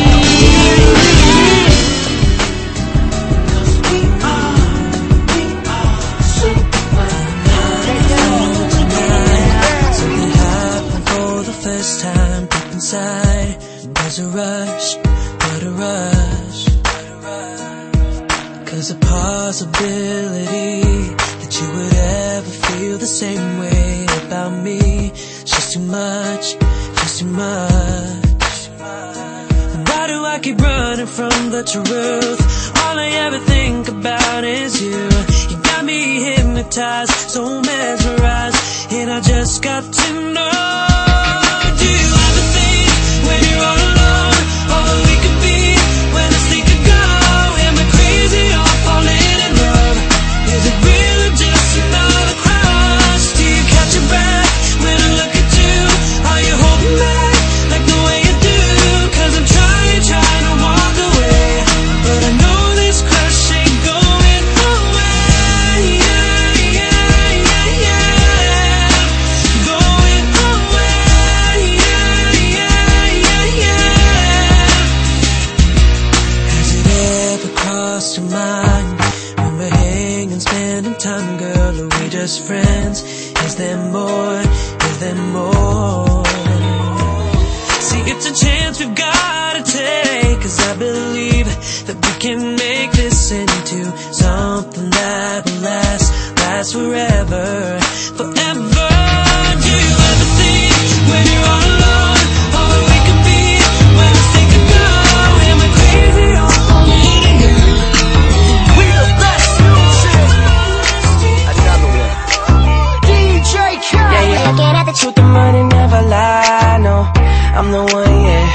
'Cause we are, we are superman. Something happened for the first time deep inside. There's a rush. What a rush. Cause a possibility that you would ever feel the same way about me. It's just too much, just too much. Why do I keep running from the truth? All I ever think about is you. You got me hypnotized, so mesmerized, and I just got to know. Do you ever think when you're all alone, all that we could be, when I think of go? Am I crazy or falling in love? Is it real or just another crush? Do you catch your breath when I look at you? Are you holding back like the way you do? Cause I'm trying, trying to walk away, but I know this crush ain't going away. Yeah, yeah, yeah, yeah. Going away. Yeah, yeah, yeah, yeah. Has it ever crossed your mind when we're hanging, spending time, girl? Are we just friends? Is there more? Is there more? See, it's a chance we've gotta take, cause I believe that we can make this into something that will last, last forever, forever. Do you ever think when you're all alone, all that we could be, when I think of go? Am I crazy or falling in love? We the best music. Another one. D J Khaled. Yeah, yeah. Look at the truth, the money never lie. No, I'm the one, yeah.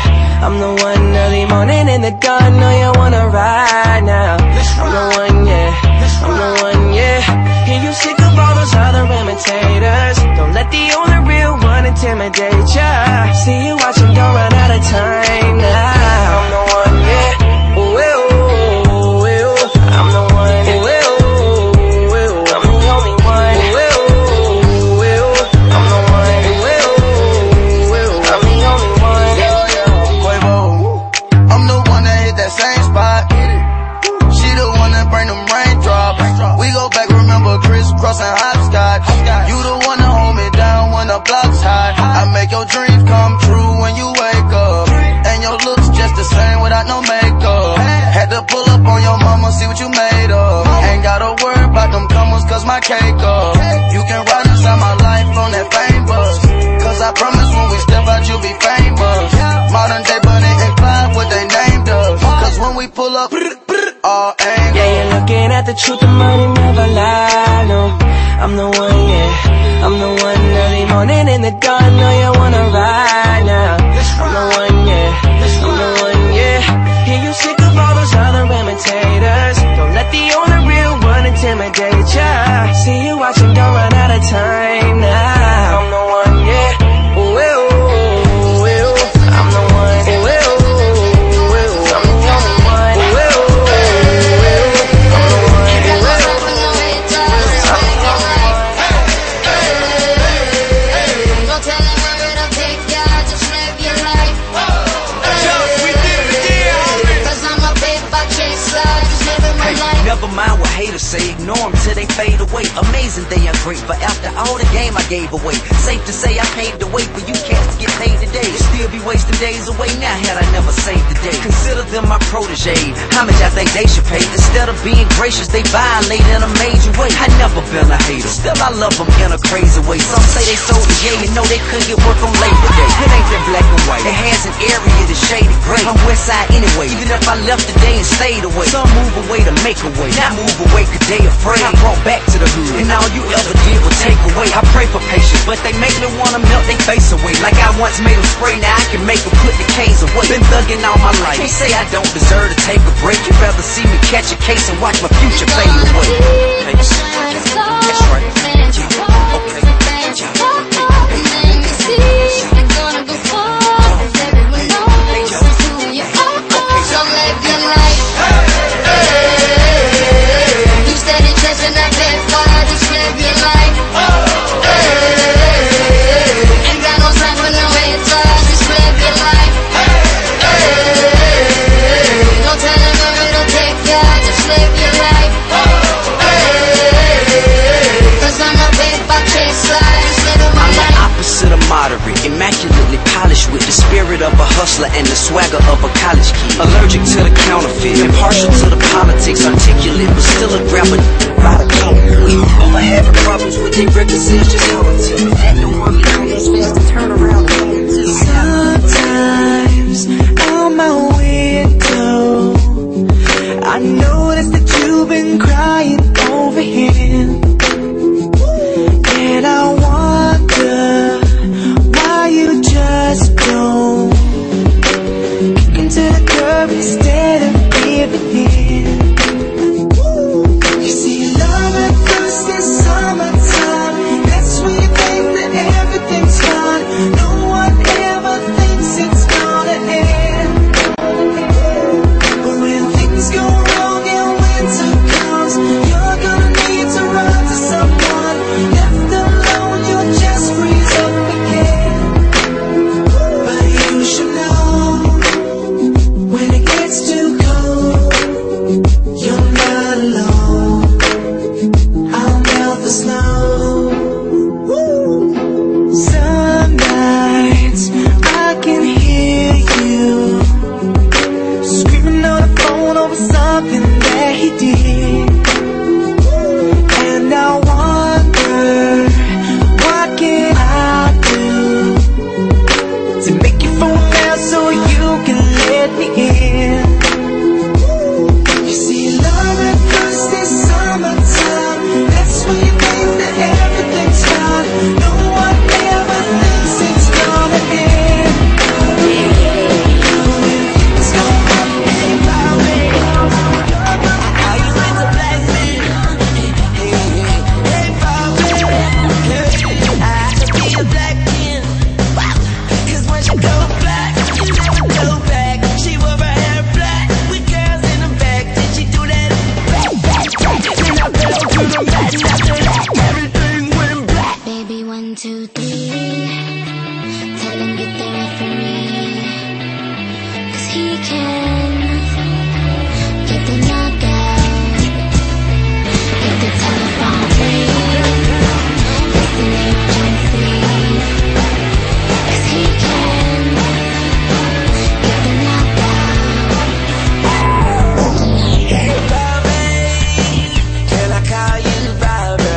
I'm the one early morning in the dawn. Know you wanna ride now. I'm the one, yeah. I'm the one, yeah. Hear you sick of all those other imitators. Don't let the only real one intimidate ya. See you watching, don't run out of time now. I'm the one, yeah. Ooh, ooh, ooh, ooh. I'm the one. Ooh, ooh, ooh, ooh. I'm the only one. Ooh, ooh, ooh, ooh. I'm the one. Ooh, ooh, ooh. I'm the only one. Quavo. I'm the one that hit that same spot. She the one that bring them raindrops. We go back, remember crisscrossing hopscotch. You the one that hold me down when the block's hot. I make your dreams come true when you wake up. And your looks just the same without no makeup. Had to pull up on your mama, see what you made of. Ain't gotta worry about them comers, cause my cake up. You can ride inside my life on that fame bus. Cause I promise when we step out you'll be famous. Modern day Bonnie and Clyde, what they named us. Cause when we pull up, all angles. Yeah, you're looking at the truth, the money never lie, no. I'm the one, yeah. I'm the one early morning in the dawn. Know you wanna ride now. I'm the one, yeah. I'm the one, yeah. Hear you sick of all those other imitators. Don't let the only real one intimidate ya. See you watching, don't run out of time now. I'm the one, yeah. Ooh, ooh, ooh, ooh. I'm the one. Ooh, ooh, ooh, ooh. I'm the only one. Ooh, ooh, ooh, ooh. I'm the one. Ooh, ooh, ooh, Don't tell them where it'll take ya, just live your life. We did it again, homie. Cause I'm a paper chaser, just living my life. Never mind what haters say, ignore them till they fade away. Amazing they are great, but after all the game I gave away. Safe to say I paved the way for you cats to get paid today. Still be wasting days away now had I never saved the day. Consider them my protege, how much I think they should pay. Instead of being gracious, they violate in a major way. I never been a hater, still I love them in a crazy way. Some say they sold the game and know they couldn't get work on Labor Day. It ain't that black and white, it has an area that's shaded gray. I'm west side anyway, even if I left today and stayed away. Some move away to make a way, not move away cause they afraid. I brought back to the hood, and all you ever did was take away. I pray for patience, but they make me wanna melt they face away. Like I once made them spray, now I can make them put the K's away. Been thugging all my life, can't say I don't deserve to take a break. You'd rather see me catch a case and watch my future fade away. That's right. Moderate, immaculately polished with the spirit of a hustler and the swagger of a college kid. Allergic to the counterfeit, impartial to the politics, articulate but still a grabber by the collar. Over having problems with their records is just how I tell you. Had no one behind their space to turn around and hand it to me. Sometimes out my window I notice that you've been crying over him, and I wonder you just don't kick into the curb instead of giving in. You see, love at first is summertime. That's when you think that everything's fine. No one ever thinks it's gonna end. But when things go wrong can get the knockout, get the telephone ring, it's an emergency. 'Cause he can get the knockout. Hey Bobby, can I call you Barbara?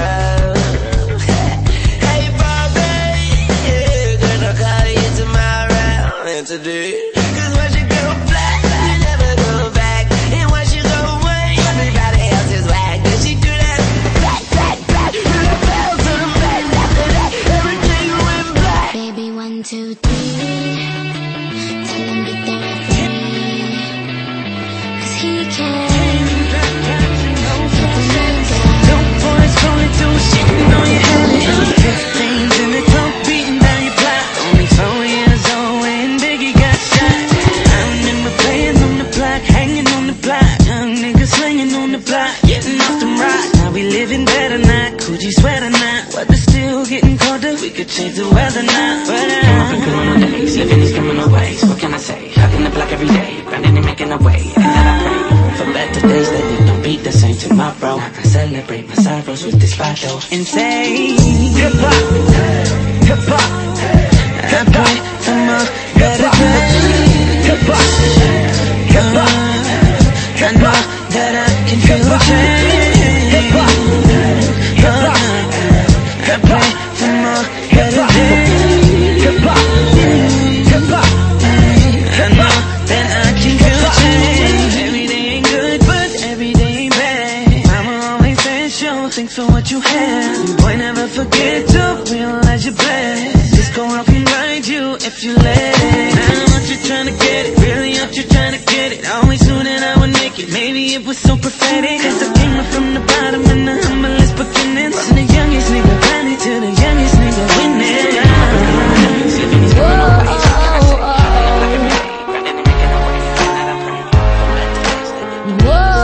Hey Bobby, yeah, gonna call you tomorrow and today. 'Cause once you go flat, you never go back. And once you go away, everybody else is whack. Did she do that? Black, black, black. With the bells to the back. After that, everything went black. Baby, one, two, three. Tell him get the referee. 'Cause he can get the knockout. No boys calling to shitting on your head. fifteens in the club beating down your block. Only four years old when Biggie got shot. I remember playing on the block, hanging on the block. Young niggas slinging on the block, getting off them rocks. Now we living better now, Gucci sweater now. Weather still getting colder, we could change the weather now. But I Came up in Corona days, living these criminal ways. What can I say? Hugging the block every day, grinding and making a way. And that I pray for better days that it don't beat the same tomorrow. I can celebrate my sorrows with this bottle. and say hip hop, hip hop. I pray for more better days. Hip hop, hip hop. I know that I can feel the change. Hip hop, hip hop. I pray for more better days. Hip hop, hip hop. I know that I can feel the change. Every day ain't good, but every day ain't bad. Mama always said, show thanks for what you have. Boy, never forget to realize you're blessed. This go out can ride you if you let it. I know what you're trying to get it, really out you're trying to get it. Always knew that I would make it, maybe it was so prophetic. 'Cause I came up from the bottom and the humblest beginning. From the youngest nigga grinding to the youngest nigga winning. Living these criminal ways. What can I say? Hugging the block every day, grinding and making a way. And that I pray for better days that it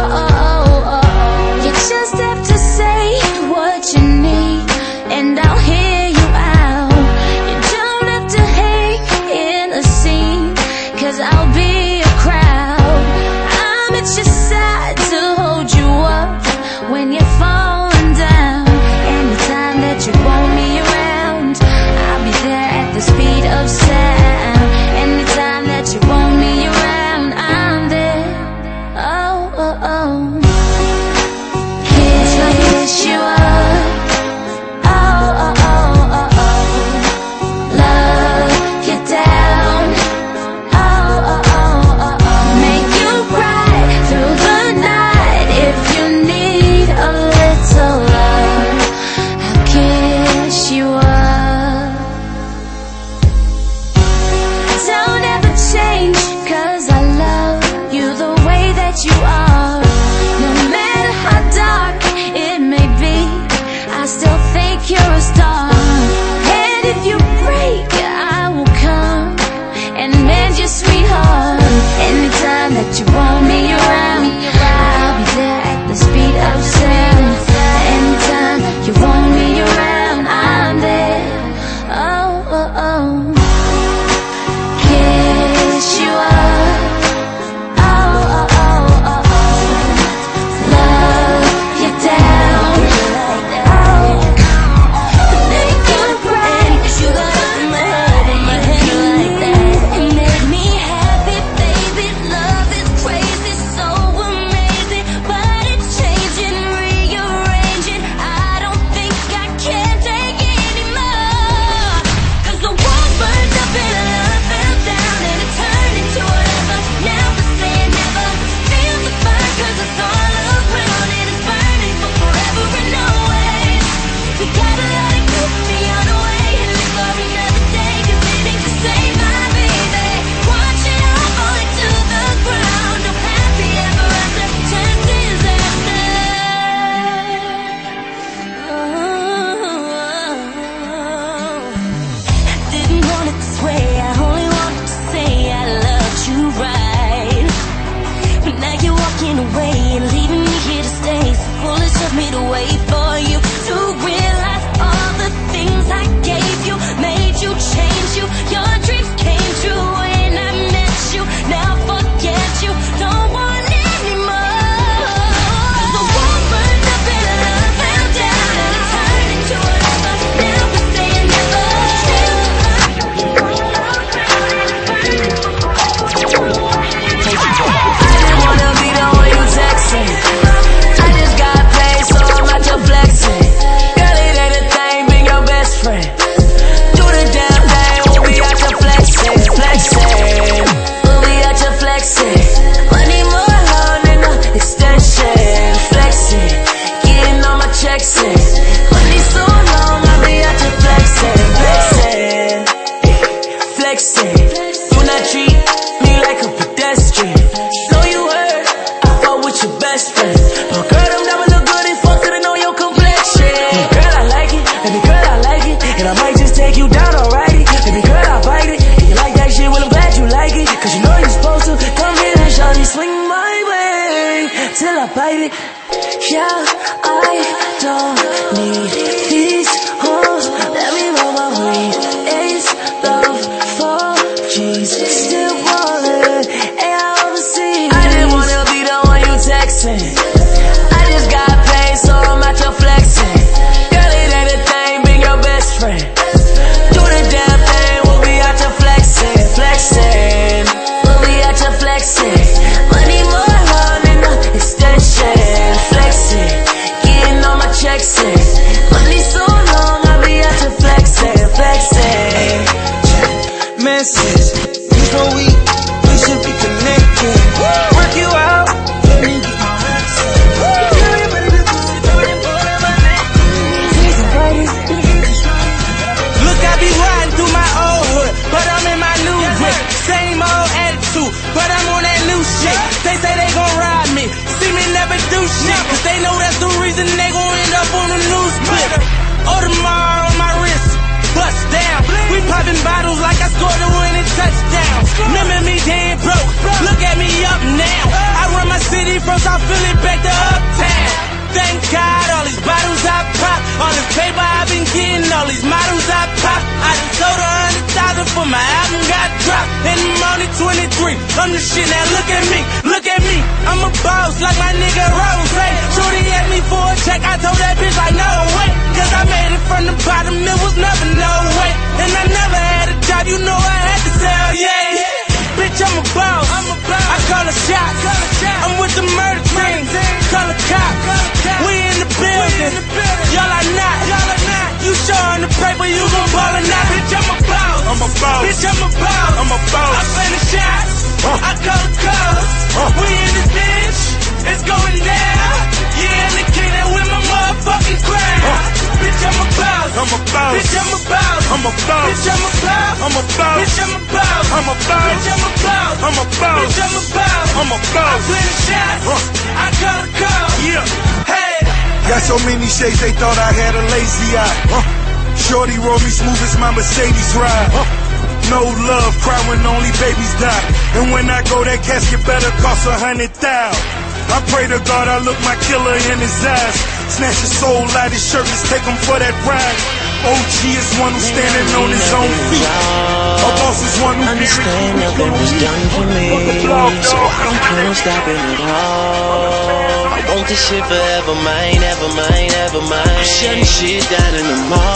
Whoa, you just have to say what you need, and I'll hear you out. You don't have to hang in a scene, 'cause I'll be a crowd. I'm at your side to hold you up when you're falling down. Anytime that you want me around, I'll be there at the speed of sound. Anytime that you want me around, I'm there. Oh, oh, oh. Kiss you up. Oh, oh, oh, oh, oh. Love you down. Oh, oh, oh, oh, oh. Make you cry through the night if you need a little love. I'll kiss you up. Don't ever change, 'cause I love you the way that you are. No matter how dark it may be, I still think you're a star. And if you break, I will come and mend your sweetheart. Anytime that you want me around, I'll be there at the speed of sound. Anytime you want me around, I'm there. Oh, oh, oh. Kiss you up. Oh, oh, oh, oh, oh. Love you down. Oh, make you cry. You got my head in my hand like that. And make me happy, baby. Love is crazy. pedestrian. So you heard, I fuck with your best friend. Oh girl, them never look good, they fuck till they know your complexion. Girl, I like it, baby girl, I like it. And I might just take you down, alrighty. Baby girl, I bite it. And you like that shit, well I'm glad you like it. Cause you know you're supposed to come here and shawty swing my way till I bite it. Yeah, I don't need these hoes. Let me roll my weed. It's love for G's. Still ballin', ain't out overseas. I didn't wanna be the one you texting. I just got paid, so I'm out your flexing. Girl, it ain't a thing, being your best friend. Do the damn thing, we'll be out your flexing, flexing. We'll be out your flexing. Money more long than the extension. Getting all my checks in. Money so long, I'll be out to flexing, flexing. Message, you know we, we should be connected. Work you out. Look, I be riding through my old hood, but I'm in my new whip. Same old attitude, but I'm on that new shit. They say they gon' ride me, see me never do shit, cause they know that's the reason they gon' end up on the news clip. Audemars on my wrist, bust down. We popping bottles like I scored a winning touchdown. Remember me dead broke, look at me up now. I run my city from South Philly back to Uptown. Thank God, all these bottles I pop, all this paper I've been getting, all these models I pop. I just sold a hundred thousand for my album got dropped. And I'm only twenty-three, I'm the shit, now look at me, look at me. I'm a boss like my nigga Rose. Hey, Shorty asked me for a check, I told that bitch like no way. Cause I made it from the bottom, it was never no way. And I never had a job, you know I had to sell, yeah. Bitch, I'm a boss, I'm a boss. I call a shot, I'm with the murder team, call a cop. We in the building, y'all are not. You showing the paper, you gon' ball or not. Bitch, I'm a boss, I'm a boss. Bitch, I'm a boss, I'm a boss. I play the shots, I call the calls. We in this bitch, it's going down. Yeah, in the kingdom with my motherfucking crown. Bitch, I'm a boss, I'm a boss. Bitch, I'm a boss, I'm a boss. Bitch, I'm a boss, I'm a boss. Bitch, I'm a boss, I'm a boss. Bitch, I'm a boss, I'm a boss. Bitch, I'm a boss, I'm a boss. I play the shots, I call the calls. Yeah, hey. Got so many shades, they thought I had a lazy eye. Uh, Shorty roll me smooth as my Mercedes ride. Uh, no love, cry when only babies die. And when I go, that casket better cost a hundred thousand. I pray to God I look my killer in his eyes. Snatch his soul out his shirt, let's take him for that ride. O G is one who's standing on his own feet. A boss is one who understand nothing was done for me, so I don't plan on stopping at all. I want this shit forever, mine, ever mine, ever mine. I'm shutting shit down in the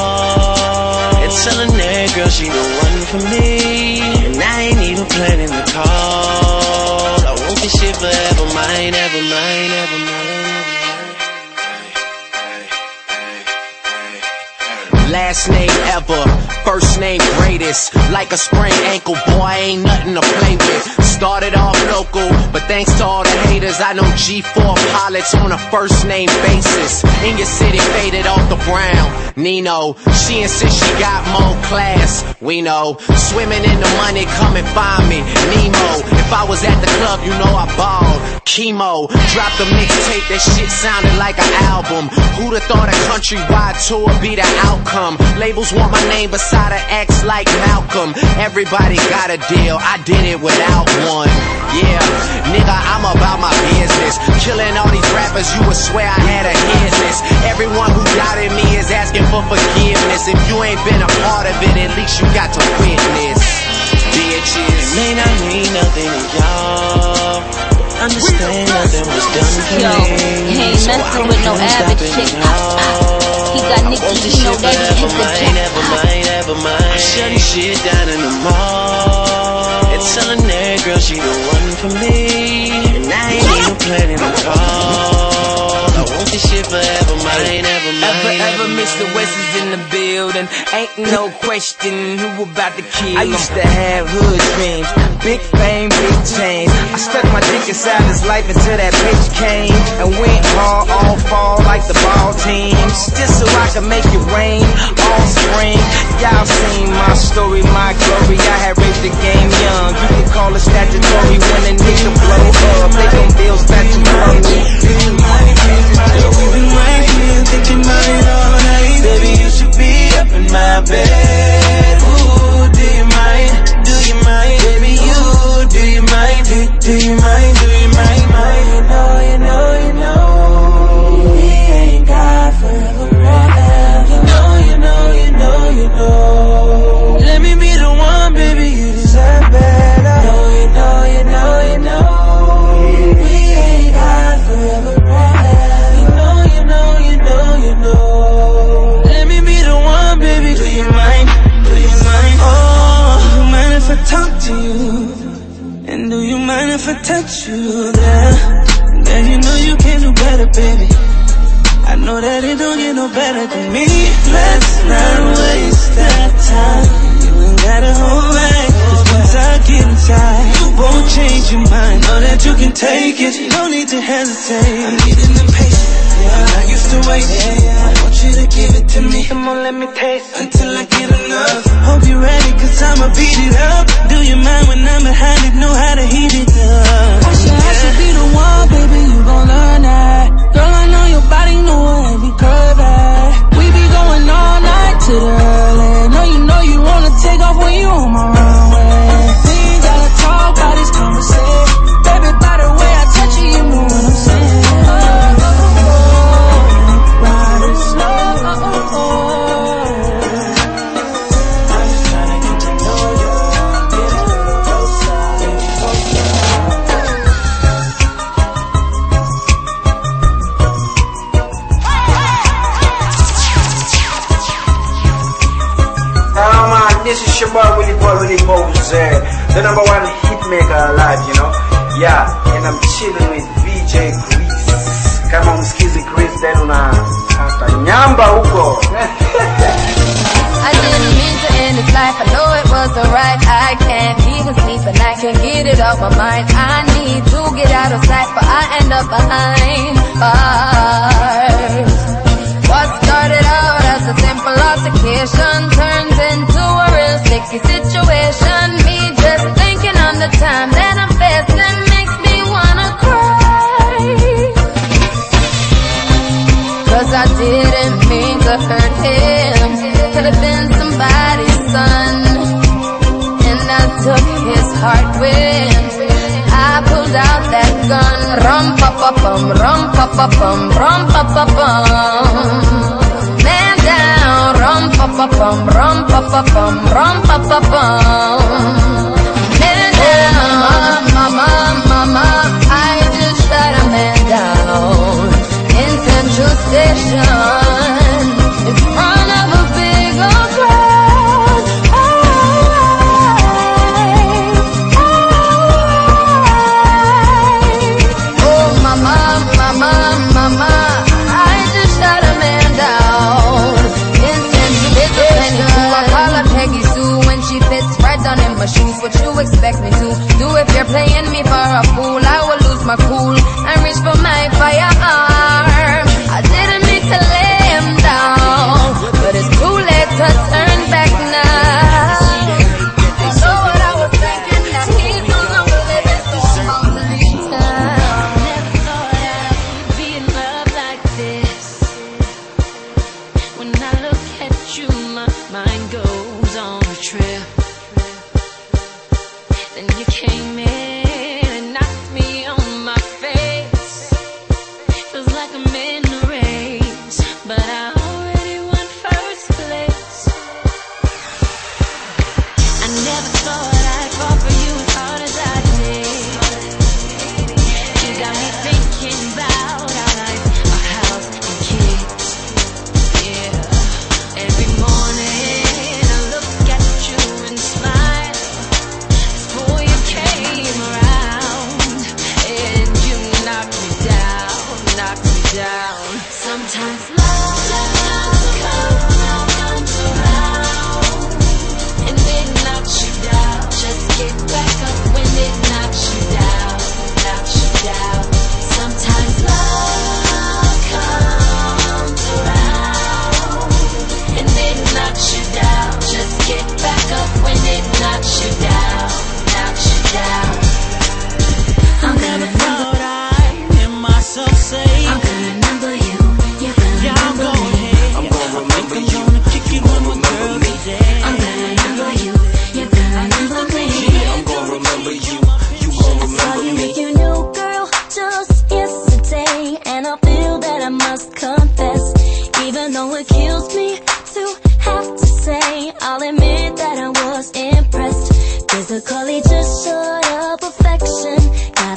mall and telling that girl she the one for me, and I ain't even planning the call. I want this shit forever, mine, ever mine, ever mine. Last name ever, first name greatest. Like a sprained ankle, boy, ain't nothing to play with. Started off local, but thanks to all the haters, I know G four pilots on a first name basis. In your city, faded off the brown. Nino, she insists she got more class. We know, swimming in the money, come and find me. Nemo, if I was at the club, you know I balled. Chemo, dropped a mixtape, that shit sounded like an album. Who'da thought a countrywide tour be the outcome? Labels want my name beside an X like Malcolm. Everybody got a deal, I did it without one. Yeah, nigga, I'm about my business. Killing all these rappers, you would swear I had a hit list. Everyone who doubted me is asking for forgiveness. If you ain't been a part of it, at least you got to witness. Bitches, it may not mean nothing to y'all. Understand nothing was done for Yo, me, he ain't so messing I with no don't average stop chick. it now. He got Nicki, he know that he Ever mine, ever mine, ever mine. I'm shutting shit down in the mall and telling that girl she the one for me, and I ain't even planning to call. I want this shit forever, mine, ever mine. Ever, ever, Mister West is in the building. Ain't no question who about to kill. I used to have hood dreams, big fame, big change. I stuck my dick inside his life until that bitch came and went hard, all fall like the ball teams, just so I could make it rain all spring. Y'all seen my story, my glory. I had raped the game young. You can call it statutory when a nigga Do, do you mind, do you mind, mind? You know, you know, you know we ain't got forever, forever. You know, you know, you know, you know. Let me be the one, baby, you deserve better. You know, you know, you know, you know we ain't got forever, forever. You know, you know, you know, you know. Let me be the one, baby, do you mind, do you mind? Oh, do you mind if I talk to you? And do you mind if I touch you, girl? Girl, you know you can do better, baby. I know that it don't get no better than me. Let's not waste that time. You ain't gotta hold back, 'cause once I get inside, you won't change your mind. Know that you can take it, no need to hesitate. I'm getting impatient, yeah, I used to wait. I want you to give it to me. Come on, let me taste until I get enough. Hope you're ready, 'cause I'ma beat it up. Do you mind when I'm behind it? Know how to heat it up. I should, I should be the one, baby, you gon' learn that. Girl, I know your body know every curve at. We be going all night to the early. Know you know you wanna take off when you on my runway. We ain't gotta talk about this conversation. Baby, by the way I touch you, you know what I'm saying. Oh, oh, oh, ride it slow. Oh, oh, oh. I'm just tryna get to know you. Get a little closer, get closer. Oh man, this is your boy Willie Boy Willie Moses, uh, the number one hit maker alive, you know. Yeah, and I'm chilling with V J Chris. Kama msikizi Chris, then una hata nyamba huko. I didn't mean to end this life, I know it was alright. I can't even sleep and I can't get it off my mind. I need to get out of sight, but I end up behind bars. What started out as a simple altercation turns into a real sticky situation. Me just thinking on the time that I'm facing makes me wanna cry. 'Cause I didn't mean to hurt him. Could have been somebody's son. And I took his heart when I pulled out that gun. Rum pa pa pum, rum pa pa pum, rum pa pa pum. Man down, rum pa pa pum, rum pa pa pum, rum pa pa pum. Man down, mama, mama, I just shot a man down in Central Station in front of a big old crowd. Oh, mama, mama, mama, I just shot a man down in Central Station. I call her Peggy Sue when she fits right down in my shoes. What you expect me to do if you're playing me for a fool? I will lose my cool and reach for my firearm. I didn't mean to lay him down, but it's too late to turn back now. I know what I was thinking, that he's no longer living, so I'm about to leave town. Never thought I'd be in love like this. When I look at you, my mind goes on a trip. Then you came in and knocked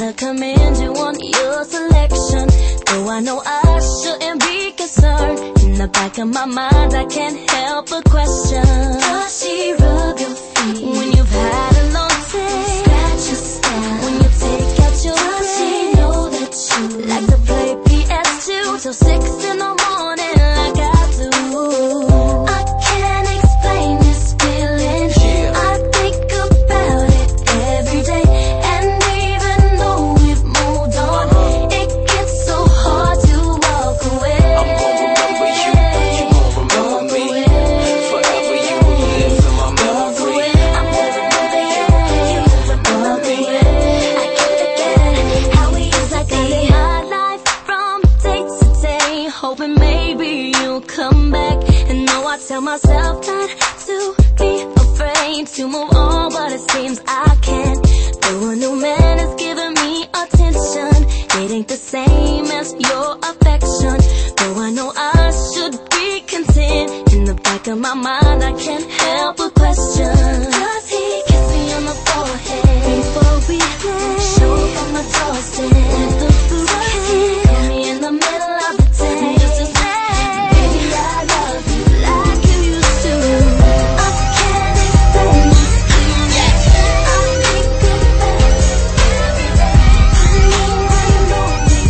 wanna commend you on your selection. Though I know I shouldn't be concerned, in the back of my mind I can't help but question. Does she rub your feet when you've had a long day? Scratch your scalp when you take out your Does she know that you like to play P S two till six in the morning like I do? I can't explain this feeling. I think about it every day, and even though we've moved on, it gets so hard to walk away. I'm gonna remember you, but you gon' remember me. Forever you will live in my memory. I'm gonna remember you, you remember me. I can't forget how we used to be. My life from day to day, hoping maybe you'll come back. And now I tell myself not to be afraid to move on, but it seems I can't. Though a new man is giving me attention, it ain't the same as your affection. Though I know I should be content, in the back of my mind I can't help but question. Does he kiss me on the forehead before we land? Show up on my doorstep with the bouquet. Call me in the middle of the day just to say, baby, I love you like you used to. I can't explain this feeling. I think about it every day. I know, I know we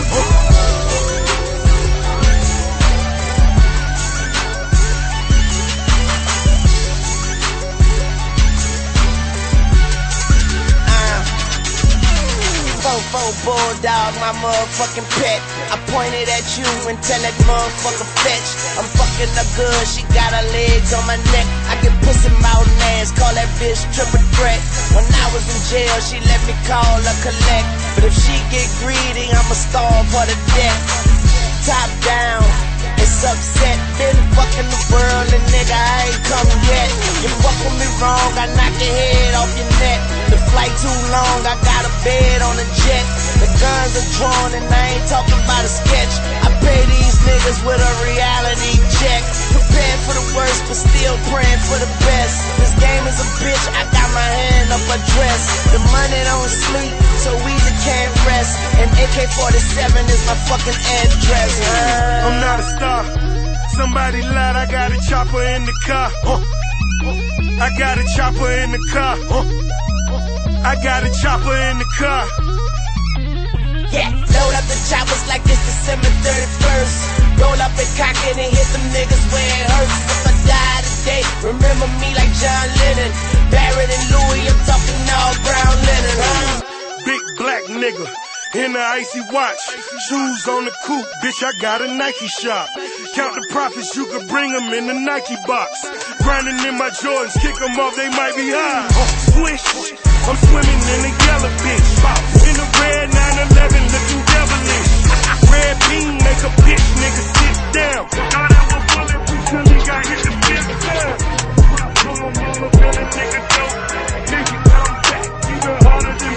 Fofo bulldog, my motherfucking pet. I pointed at you and tell that motherfucker fetch. I'm fucking her good, she got her legs on my neck. I get pussy mouth ass, call that bitch triple threat. When I was in jail, she let me call her collect. But if she get greedy, I'ma starve her to death. Top down, it's upset. Been fucking the world and nigga, I ain't come yet. You fuck with me wrong, I knock your head off your neck. The flight too long, I got a bed on a jet. The guns are drawn and I ain't talking about a sketch. I pay these niggas with a reality check. Prepared for the worst, but still praying for the best. This game is a bitch, I got my hand up a dress. The money don't sleep, so easy can't rest. And A K forty-seven is my fucking address. Uh, I'm not a star. Somebody lied, I got a chopper in the car. Huh. I got a chopper in the car. Huh. I got a chopper in the car. Yeah, load up the choppers like it's December thirty-first. Roll up and cock it and hit them niggas where it hurts. If I die today, remember me like John Lennon. Barrett and Louis, I'm talking all brown linen. Huh? Big black nigga in the icy watch. Shoes on the coupe, bitch, I got a Nike shop. Count the profits, you could bring them in the Nike box. Grinding in my Jordans, kick them off, they might be high. Swish, I'm swimming in the yellow bitch. In the red nine eleven, looking devilish. Red beam make a bitch nigga sit down. Thought I was bulletproof till he got hit the fifth time. Put a mama feel a nigga dope. Nigga come back, even harder than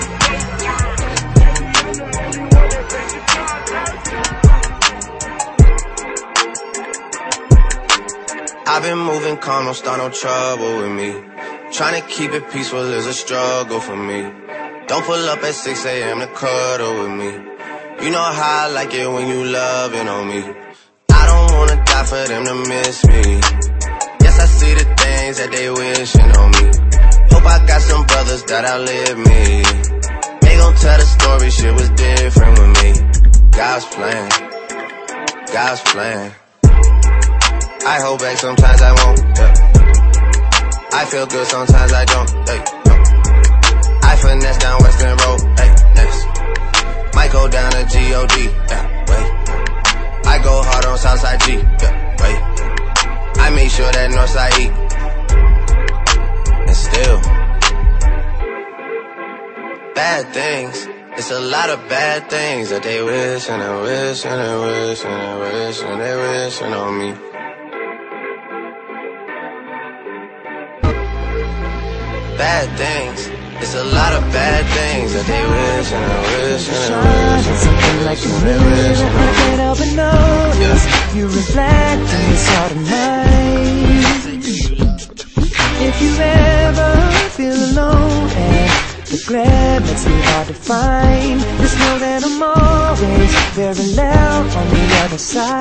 I've been moving calm, don't start no trouble with me. Trying to keep it peaceful is a struggle for me. Don't pull up at six A M to cuddle with me. You know how I like it when you loving on me. I don't wanna die for them to miss me. Yes, I see the things that they wishing on me. Hope I got some brothers that outlive me. They gon' tell the story, shit was different with me. God's plan, God's plan. I hold back, sometimes I won't, yeah. I feel good, sometimes I don't, hey, no. I finesse down Western Road, hey, next. Might go down to G O D, yeah, wait. I go hard on Southside G, yeah, wait. I make sure that Northside eat. And still, bad things. It's a lot of bad things that they wish and they wish and they wish and they wish and they wishing on me. Bad things. It's a lot of bad things that they wish and they wish and they wish and something like a mirror I can't help but notice. You reflect in this heart of mine. If you ever feel alone and The glare makes me hard to find. Just know that I'm always very loud on the other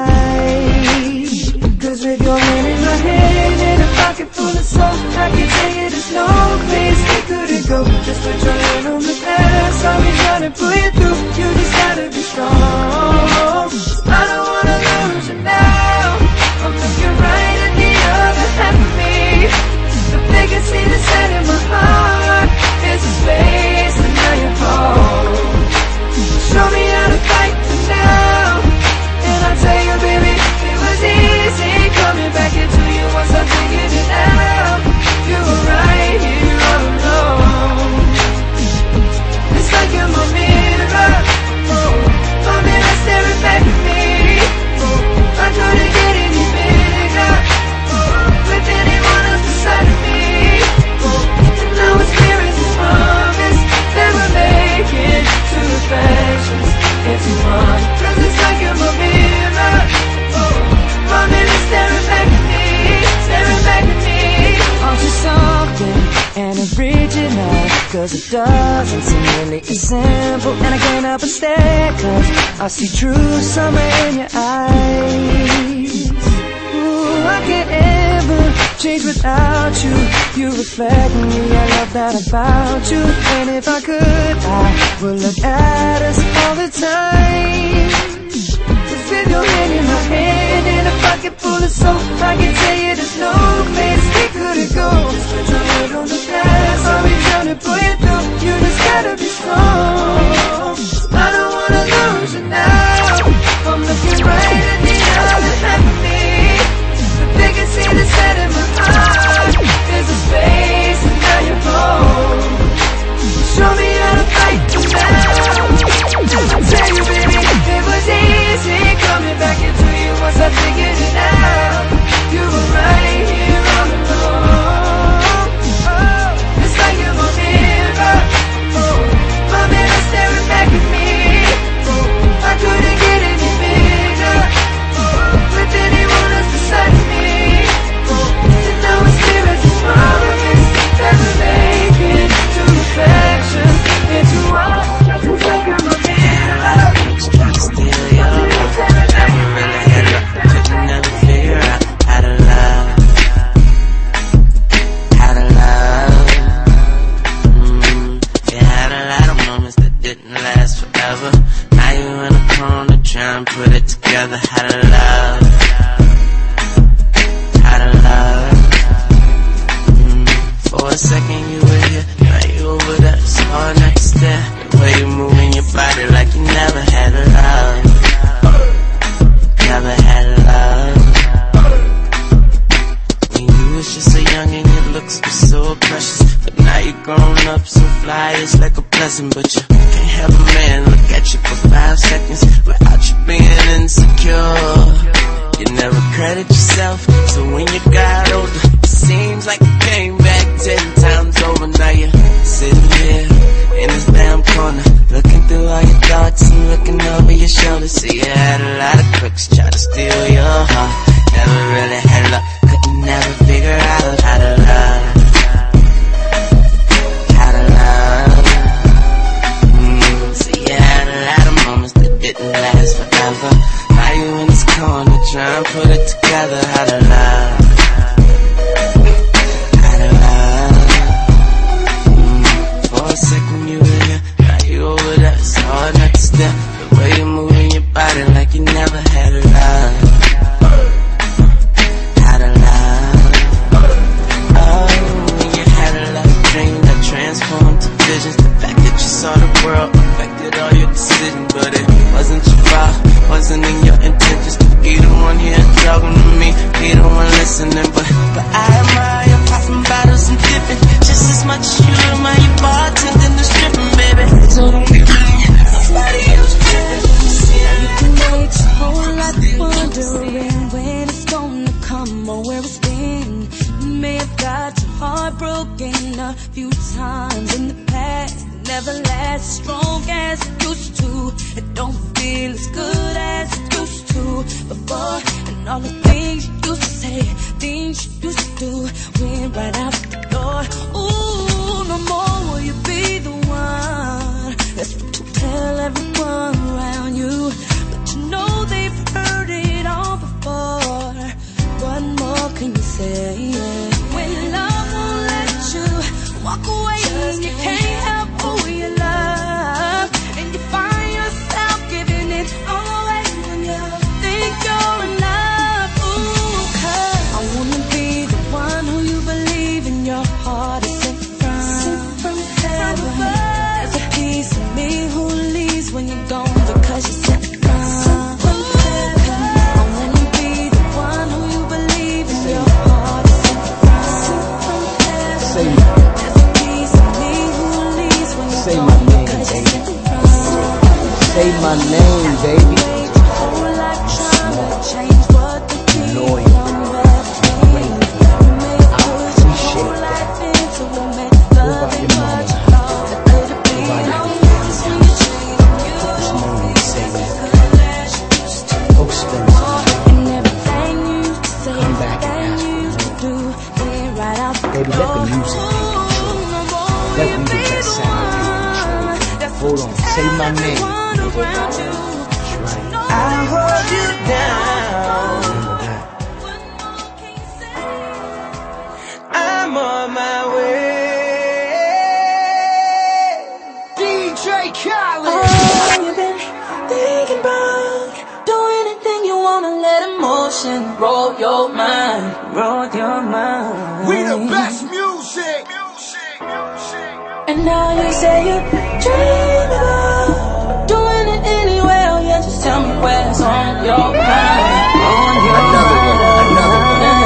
side. Cause with your hand in my hand and a pocket full of soap, I can tell you there's no place we couldn't go. Just put your hand on the past, I'll be trying to pull you through. You just gotta be strong. I don't wanna lose you now. I'm looking right at the other half of me. The biggest thing that's set in my heart is a space, and now you're home. Show me how to fight for now, and I'll tell you, baby, it was easy coming back into you once I figured it out. You were right here all alone. It's like you're my mirror, oh, my mirror staring back at me. Oh, I couldn't get any bigger, oh, with anyone else beside of me. Oh, and now it's clear as a promise that we're making two reflections into one. Cause it's like you're my mirror, oh, my mirror staring back at me, staring back at me. Aren't you something and original? Cause it doesn't seem really as simple, and I can't help but stare, cause I see true summer in your eyes. Ooh, I can't ever change without you. You reflect me, I love that about you. And if I could, I would look at us all the time. Cause with your hand in my hand and a pocket full of soap, I can tell you there's no place we couldn't go. Just put your head on the past, I'll be trying to pull you through. You just gotta be strong. I don't wanna lose you now. I'm looking right at the other half of me. The biggest thing that's set in my heart is a space, and now you're home. Show me how to fight for now. I tell you, baby, it was easy coming back into you once I figured it out. You were right here all alone. Oh, it's like you're my mirror, oh, my mirror staring back at me. Oh, I couldn't get any bigger, oh, with anyone else beside of me. Oh, and now it's clear as a promise that we're making two reflections into one. It's like you're my mirror. Still young, never really had love. Couldn't never figure out how to love, how to love. Mm, you had a lot of moments that didn't last forever. Now you in a corner trying to put it together. How to love, how to love. Mm, for a second you were here, now you over there. It's hard not to stare. The way you moving your body like you never had a love, never had a love. When you was just so young and your looks were so precious, but now you're grown up so fly, it's like a blessing. But you can't have a man look at you for five seconds without you being insecure. You never credit yourself, so when you got older, it seems like you came back ten times over. Now you're sitting here in this damn corner, looking through all your thoughts and looking over your shoulder. See, you had a lot of crooks try to steal your heart. Never really had luck, couldn't never figure out how to love, how to love. Mm, see, you had a lot of moments that didn't last forever. Now you in this corner trying to put it together. How to love, how to love. Mm, for a second you were here, now you over there. It's hard not to stare. The way you moving your body like you never had a love, how to love. Oh, when you had a lot of dreams that transformed to visions. The fact that you saw the world affected all your decisions, but it wasn't your fault, wasn't in your intentions to be the one here talking to me, be the one listening. But, but I admire your popping bottles and dipping just as much as you admire your bartending and stripping, baby. So don't be mad, nobody else tripping. You can make your whole life wondering when it's gonna come or where it's been. You may have got your heart broken a few times in the past. Never last as strong as it used to. It don't feel as good as it used to before. And all the things you used to say, things you used to say my name, baby. Loyal. Baby, let the music take control. Let me get that sound take control. Hold on, say my name. I'll hold you down. I'm on my way. D J Khaled. Oh, you've been thinking about do anything you wanna, let emotion roll your mind, roll your mind. We the best music. Music, music. And now you say you dream about doing it anyway. Oh yeah, just tell me where's on your mind, on your mind. Another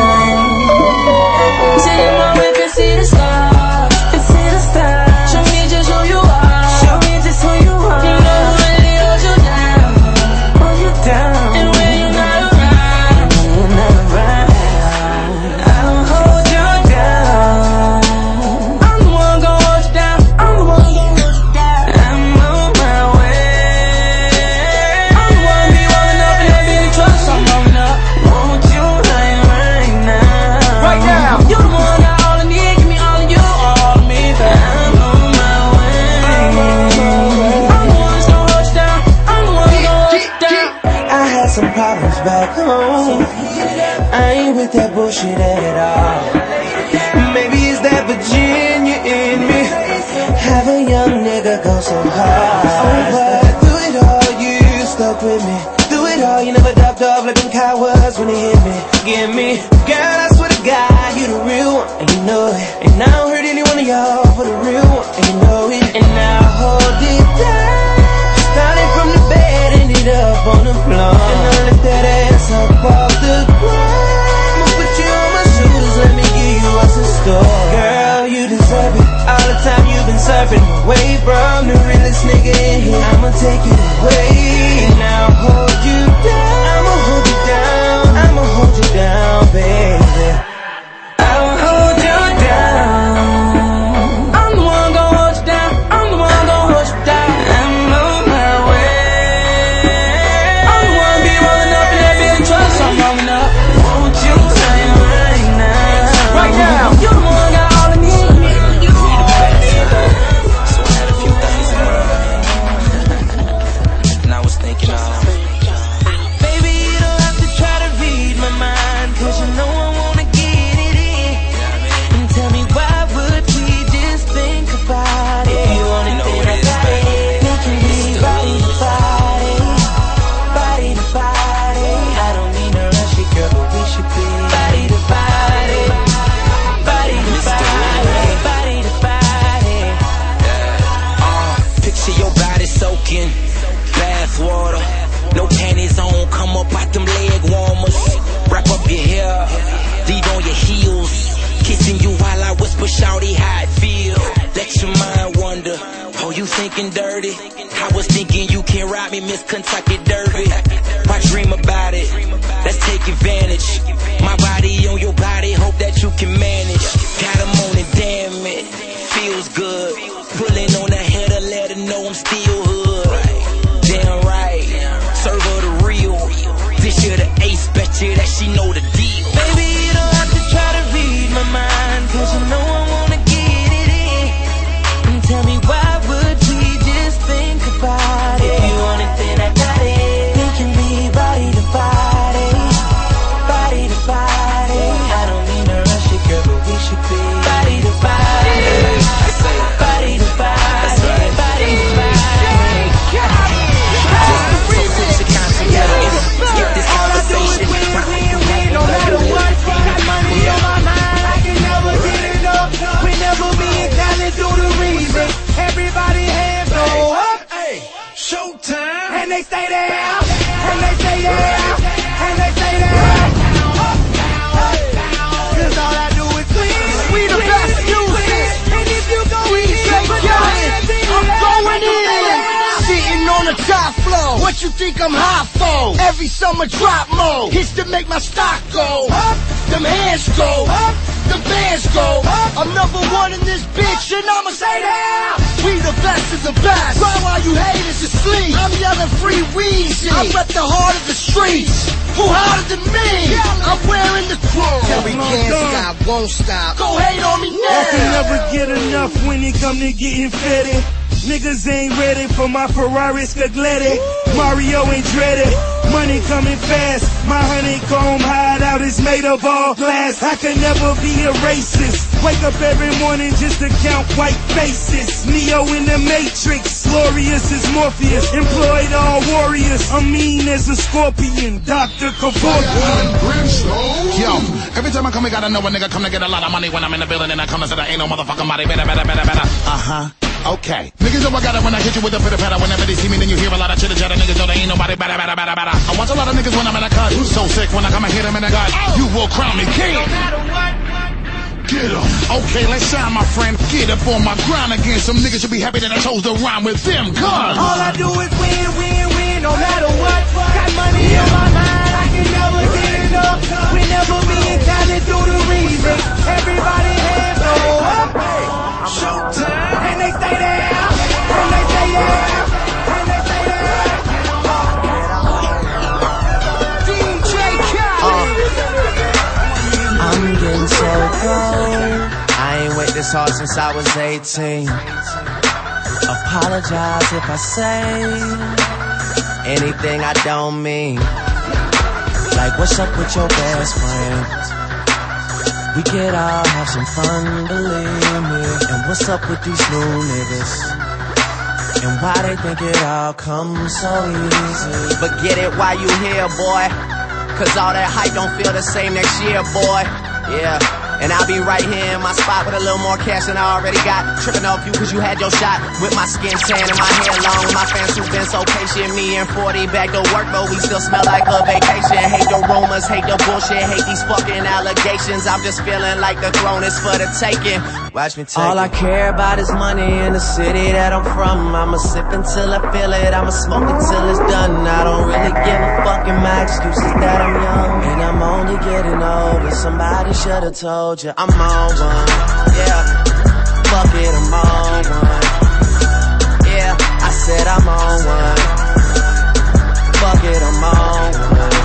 one. Sit in my whip and see the stars, and see the stars. Show me just who you are. Show me just who you are. You know who really holds you down, hold you down. And when you're not around, you're not around, I'll hold you down. I'm the one gon' hold you down. I'm the one gon' hold you down. I'm on my way. I'm the one be rolling up in that big truck, so I'm rolling up. Won't you like right now? Right now. You the one got all I need, give me all of you, all of me, but I'm on my way. I'm the one that's gon' hold you down. I'm the one gon' hold you down. I had some problems back home. I ain't with that bullshit at all. Maybe it's that Virginia in me. Have a young nigga go so hard. Oh, but through it all, you stuck with me. Through it all, you never dropped off like them cowards when they hit me. Give me, girl, I swear to God, you the real one, and you know it. And I don't hurt any one of y'all for the real one, and you know it. And I'll hold it down. Started from the bed, ended up on the floor. And I lift that ass up off the ground. I'ma put you on my shoes, let me give you what's in store. Girl, you deserve it. All the time you've been surfing away from the realest nigga in here. I'ma take it away, and I'll hold you down. I'ma hold you down. I'ma hold you down, baby. I'll hold you down. I'm the one gon' hold you down. I'm the one gon' hold you down. I'm on my way. I'm the one be rolling up in that big truck, so I'm rolling up. Won't you say right now? Right now. You the one got all I need. So I had a few things in mind. And I was thinking, um, Baby, you don't have to try to read my mind, cause you know I wanna get it in. And tell me, why would we just think about it? You wanna know think what it is, about baby. it? We can be body to body, body to body. I don't mean to rush it, girl, but we should be body to body, body to body, body to body. Uh, picture your body soaking bath water. No panties on, come up out them leg warmers. Wrap up your hair, leave on your heels. Kissing you while I whisper, shawty, how it feel. Let your mind wander. Oh, you thinking dirty? I was thinking you can ride me, Miss Kentucky Derby. Why dream about it? Let's take advantage. My body on your body, hope that you can manage. Got 'em on it, damn it, feels good. Pulling on the header, let her know I'm still hood. Damn right, serve her the real. This year the ace, bet you that she know the deal. Baby, you don't have to try to read my mind, cause you know I wanna get it in. And tell me, why would we just think about it? If you wanna think about it, we can be body to body, body to body. I don't mean to rush it, girl, but we should be body to body, body to body, body to body. Get this conversation. No matter what, got money on my mind, I can never get enough. We never being talent through the reason. Everybody hands go up. Hey, showtime. And they stay there. And they stay there. And they stay there. Cause all I do is clean. We the best music. And if you go We in, say put Khaled. your hands in I'm the air. going in. Sitting on on the top floor. What you think I'm hot for? Every summer drop more. Hits to make my stock go up. Them hands go up. Them bands go up. I'm number one in this bitch and I'ma say that. We the best of the best. Why while you haters asleep? I'm yelling free Weezy. I rep the heart of the streets. Who harder than me? I'm wearing the chrome. Tell me can't stop, won't stop. Go hate on me now. I can never get enough when it come to getting fitted. Niggas ain't ready for my Ferrari Scaglietti. Mario ain't dreaded. Money coming fast. My honeycomb hideout is made of all glass. I can never be a racist. Wake up every morning just to count white faces. Neo in the Matrix. Glorious as Morpheus. Employed all warriors. I'm mean as a scorpion. Doctor Kevorkian. Yo, every time I come, I gotta know a nigga come to get a lot of money. When I'm in the building and I come to say there ain't no motherfucking body. Better, better, better, better. Uh-huh. Okay. Niggas know I got it when I hit you with a pitter patter. Whenever they see me, then you hear a lot of chitter chatter. Niggas know there ain't nobody better, better, better, better. I watch a lot of niggas when I'm in a cut. So sick when I come and hit them in the gut. You will crown me king. No matter what. Get em. Okay, let's shine, my friend. Get up on my grind again. Some niggas should be happy that I chose to rhyme with them. Guns. All I do is win, win, win. No matter what. Got money on my mind. I can never get enough. Whenever me and Kanye do the remix, everybody hands go up. Showtime. And they stay there. And they stay there. And they stay there. D J Khaled. I'm getting so cold. I ain't wait this hard since I was eighteen. Apologize if I say anything I don't mean. Like, what's up with your best friend? We could all have some fun, believe me. And what's up with these new niggas? And why they think it all comes so easy? But get it while you here, boy. Cause all that hype don't feel the same next year, boy. Yeah. And I'll be right here in my spot with a little more cash than I already got. Tripping off you cause you had your shot. With my skin tan and my hair long. My fans who've been so patient. Me and forty back to work, but we still smell like a vacation. Hate the rumors, hate the bullshit, hate these fucking allegations. I'm just feeling like the throne is for the taking. Watch me take All it. I care about is money in the city that I'm from. I'ma sip until I feel it. I'ma smoke until it's done. I don't really give a fuck, and my excuse is that I'm young. And I'm only getting older. Somebody should've told you I'm on one. Yeah, fuck it, I'm on one. Yeah, I said I'm on one. Fuck it, I'm on one.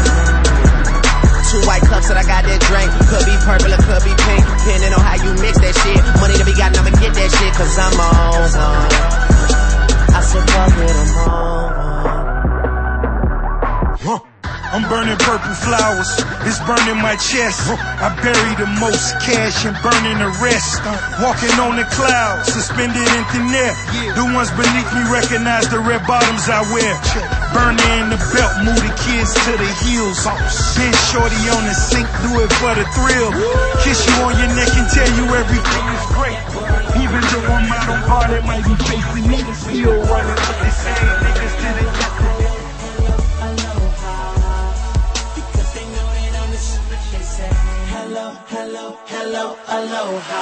Two white cups that I got that drink. Could be purple or could be pink, depending on how you mix that shit. Money to be got, I'ma get that shit, cause I'm on one. I said fuck it, I'm on one. Huh. I'm burning purple flowers, it's burning my chest. I bury the most cash and burning the rest. Walking on the clouds, suspended in thin air. The ones beneath me recognize the red bottoms I wear. Burning in the belt, move the kids to the heels. Been shorty on the sink, do it for the thrill. Kiss you on your neck and tell you everything is great. Even though I'm out on bar, that might be facing me. Still running with the same niggas to the Hello, hello, aloha.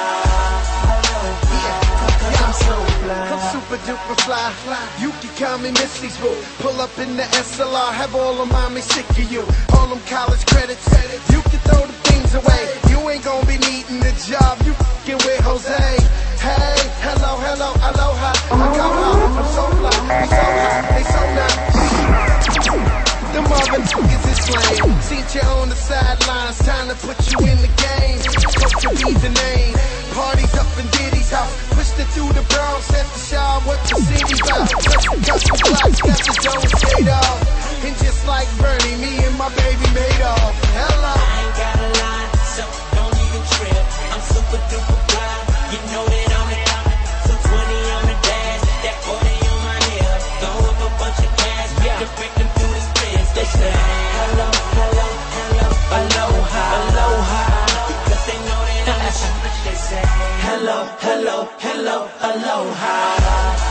Yeah, I'm so fly. I'm super duper fly. You can call me Missy's Boo. Pull up in the S L R, have all of mommy sick of you. All them college credits, you can throw the things away. You ain't gonna be needing the job. You f***ing with Jose. Hey, hello, hello, aloha. I got home, I'm so fly. We so hot, they so nice. The Marvin niggas is lame. Seen you on the sidelines, time to put you in the game. Hope to be the name. Parties up in Diddy's house. Pushed it through the Bronx at the Shaw. What the city's about? Got the blocks, got the Jones skate off. And just like Bernie, me and my baby made off. Hello. I ain't got a line, so don't even trip. I'm super duper fly. You know that I'm it. So twenty on the dash, that forty on my hip. Throw up a bunch of cash, yeah. To break them through the spins. They say hello, hello, hello, aloha, aloha. Because they know that I'm it. They say hello, hello, hello, aloha.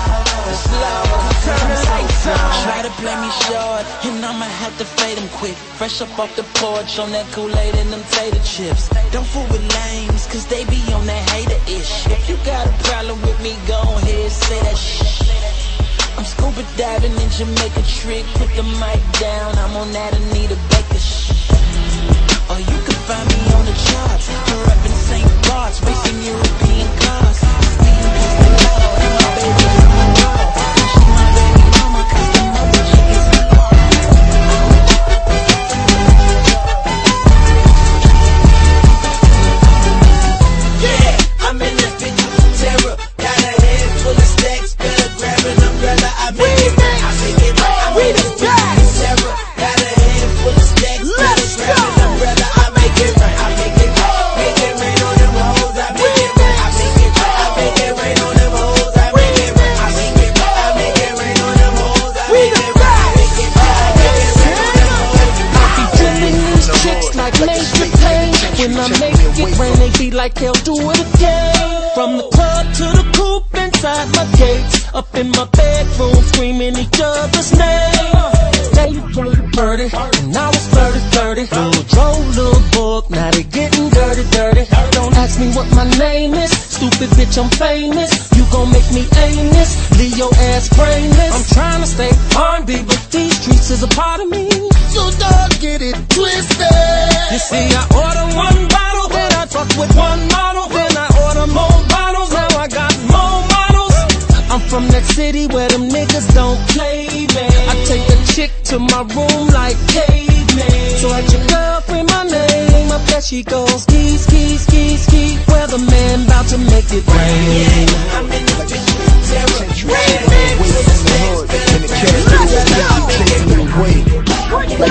Try to play me short, and I'ma have to fade them quick. Fresh up off the porch on that Kool-Aid and them tater chips. Don't fool with lames, cause they be on that hater-ish. If you got a problem with me, go ahead, say that shh. I'm scuba diving in Jamaica trick. Put the mic down, I'm on that Anita Baker shh. Or you can find me on the charts, or up in Saint Bart's, racing European cars. Speeding past the law, and my baby is my dog. She my baby mama, cause the mother she is my dog. Yeah, I'm in this bitch with terror. Got a head full of stacks, better grab an umbrella. I make it right, I make it right. I'm in this bitch with terror. Got a head full of stacks, better grab an umbrella. I make it right, I make it right. Make it rain on them hoes, I make it right. I make it right, I make it rain on them hoes, I make it right. I make it right, I make it rain on them hoes, I make it right. I make it right, I make it rain on them hoes. I be killing these chicks like Major Payne. When I make it rain, they be like they'll do it again. From the club to the coupe inside my gates, up in my bedroom screaming each other's name. Now you dirty birdie, and I was flirty flirty. Little Joe, little book, now they getting dirty dirty. Don't ask me what my name is, stupid bitch, I'm famous. You gon' make me aimless, leave your ass brainless. I'm trying to stay R and B, but these streets is a part of me. So don't get it twisted. You see, I order one bottle, then I fuck with one model, then I order more bottles, now I got more models. I'm from that city where them niggas don't play, man. I take a chick to my room like caveman. So at your girlfriend my name, up there she goes, ski, ski, ski, ski. Weatherman about to make it rain. I'm in the bitch with terror. Rain, man, to the hood, and the cat take me away. Like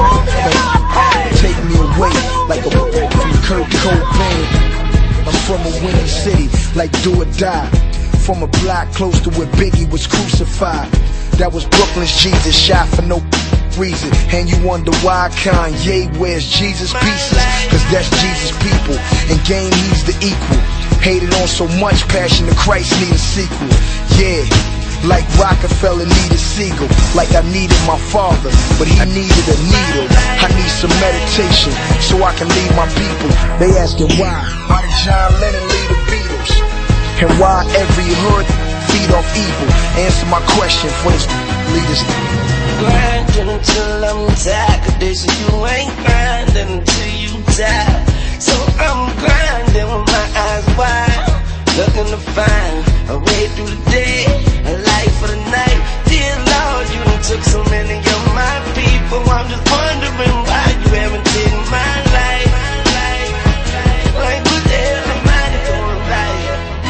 I, take me away like a Kurt Cobain. I'm from a winning city, like do or die. From a block close to where Biggie was crucified. That was Brooklyn's Jesus, shot for no reason. And you wonder why Kanye wears Jesus pieces, cause that's Jesus people, and game he's the equal. Hated on so much, Passion of Christ need a sequel. Yeah, like Rockefeller needed Siegel, like I needed my father, but he needed a needle. I need some meditation, so I can lead my people. They asking why, why did John Lennon lead the Beatles? And why every hood feed off evil? Answer my question for this leaders. Grinding until I'm tired, cause they say you ain't grinding until you die. So I'm grinding with my eyes wide, looking to find a way through the day, a life for the night. Dear Lord, you done took so many of my people. I'm just wondering why you haven't taken my life. Like what the hell am I doing right?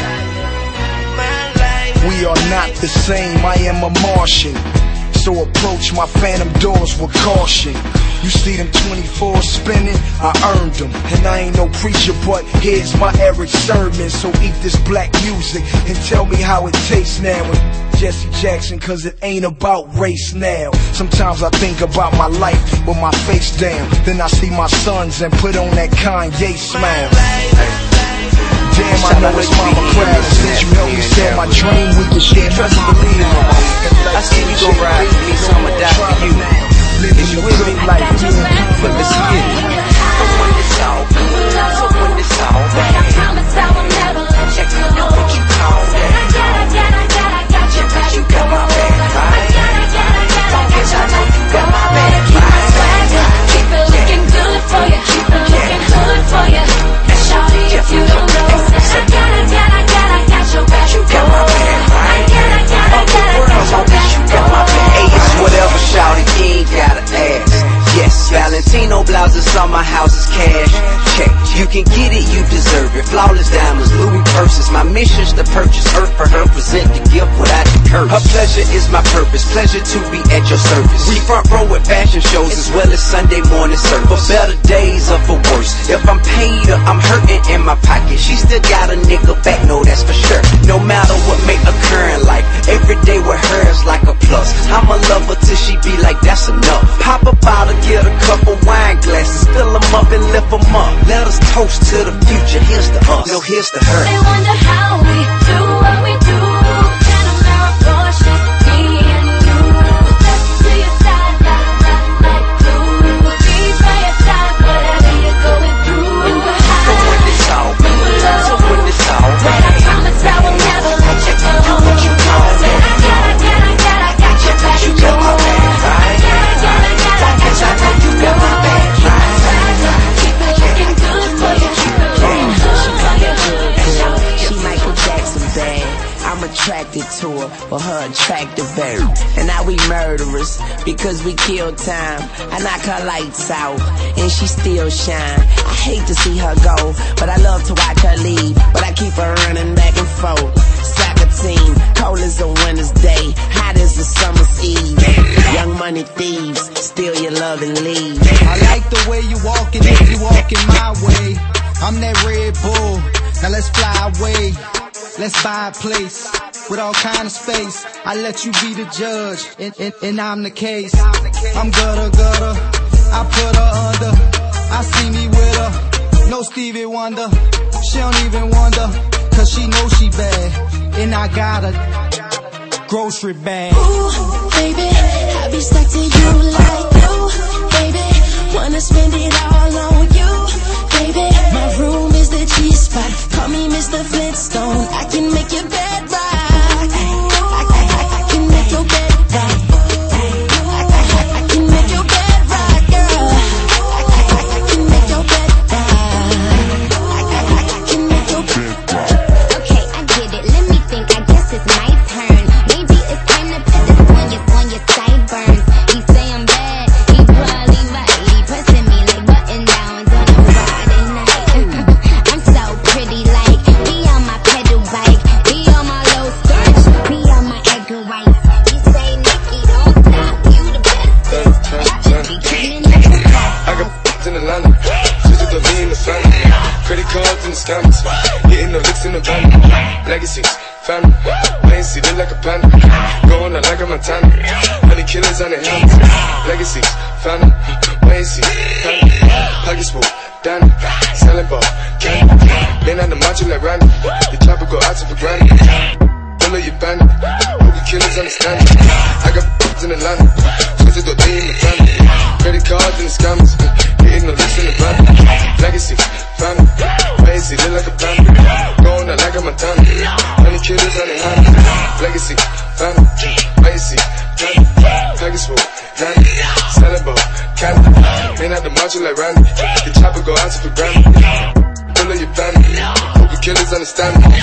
My life. We are not the same, I am a Martian. So approach my phantom doors with caution. You see them twenty-four spinning, I earned them. And I ain't no preacher, but here's my Eric sermon. So eat this black music and tell me how it tastes now. With Jesse Jackson, cause it ain't about race now. Sometimes I think about my life with my face down. Then I see my sons and put on that Kanye smile. Damn, I know it's mama proud. Since you helped me sell my dream, we can share. Trust and believe. I see you gon' ride for me, so I'ma die for you. Living you with me like you, but let's get it. So when it's all good, so when it's all bad, I promise I will never let you go. Know what you call that? I got, I got, I got, I got your back. You got my back, right? I got, I got, I got, I got your back. You got my back, right? Keep it looking good for you. Keep it looking good for you. Shawty, if you don't know, I got, I got, I got, I got your back. You got my back, right? I got, I got, I got, I got your back. You got my back. Hey, it's whatever, shawty, you ain't gotta ask. Yes, Valentino blouses on my house is cash. Check, you can get it, you deserve it. Flawless diamonds, Louis purses. My mission's to purchase earth for her, present the gift without the curse. Her pleasure is my purpose, pleasure to be at your service. We front row at fashion shows as well as Sunday morning service. For better days or for worse, if I'm paid or I'm hurting in my pocket, she still got a nigga back, no that's for sure. No matter what may occur in life, every day with her is like a plus. I'ma love her till she be like that's enough. Pop a bottle, get a couple wine glasses, fill them up and lift them up. Let us toast to the future, here's to us, no here's to her. They wonder how we do what we do. Panamera, Porsche, me and you. Step to your side, like run like glue. Be by your side, whatever you're going through. So when it's all good, so when it's all bad, I promise I will never let you go. Know what you call that? I got, I got, I got. attractive bird. And now we murderers because we kill time. I knock her lights out and she still shine. I hate to see her go, but I love to watch her leave. But I keep her running back and forth. Soccer team, cold as a winter's day, hot as a summer's eve. Young money thieves, steal your love and leave. I like the way you walking if you walking my way. I'm that Red Bull, now let's fly away. Let's buy a place with all kind of space. I let you be the judge, and, and, and I'm the case. I'm gutter gutter, I put her under. I see me with her, no Stevie Wonder. She don't even wonder, cause she knows she bad, and I got a grocery bag. Ooh, baby, I be stuck to you like you, baby. Wanna spend it all on you, baby. My room is the G-spot, call me Mister Flintstone. I can make your bed rock, I, I, I, I can make your bed rock, I, I, I can make your bed rock, girl. I, I, I can make your bed rock, I, I, I can make your bed rock. Okay, I get it, let me think, I guess it's my turn. Maybe it's time to put this on your, on your sideburns. He say I'm bad, he probably right. He pressing me like button downs on a Friday night. I'm so pretty, like, be on my pedal bike, be on my low skirt, be on my Edgar White. He say, Nikki, don't stop, you the best. Be killing it. I got f***ed in Atlanta, just to be in the family. Credit cards and the scammers, hitting the licks in the van. Legacies, family, playing C D like a panda, going out like a Montana. Honey killers on their hands. Legacies, family, playing C D, family, pockets full, Danny, selling ball, candy. Been on the macho like Randy, the chopper go out to for granted. Pull up your bandit, hope the killers understand it. I got f***ed in Atlanta, just to be in the family. Credit cards and the scammers, hitting the licks in the van. Legacy, family, lazy, look like a panda, going out like a Montana. Honey killers on their hands. Legacy, family, lazy, family, package full, Danny, selling ball, candy. Ain't out the macho like Randy, the chopper go out to for granted. Pull up your family, hope the killers understand me.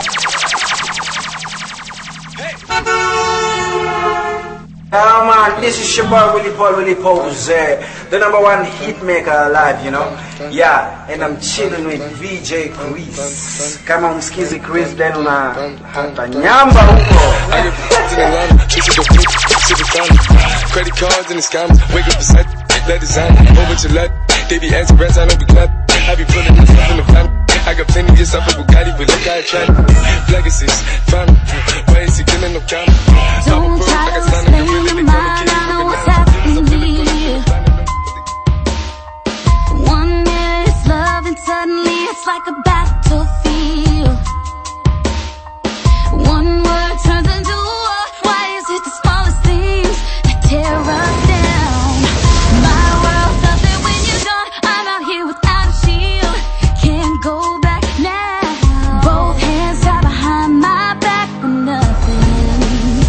Yeah, man, this is your boy Willie Paul, Willie Pose, uh, the number one hit maker alive, you know. Yeah, and I'm chilling with V J Chris. Kama msikizi Chris, then una hata nyamba huko. I get f***ed in Atlanta, this is the f***ed to the family. Credit cards and the scammers, wake up beside, let design, over to let, they be answering brands, I don't be clap. I be putting this stuff in the family. I got plenty of yourself a Bugatti, but look how I try. Legacies, family, why is he killing no camera? Don't try to explain your mind, I know what's happening here. One minute it's love and suddenly it's like a battlefield. One word turns into war. Why is it the smallest things that tear us down? My world's nothing when you're gone. I'm out here without a shield, can't go back now. Both hands tied behind my back for nothing.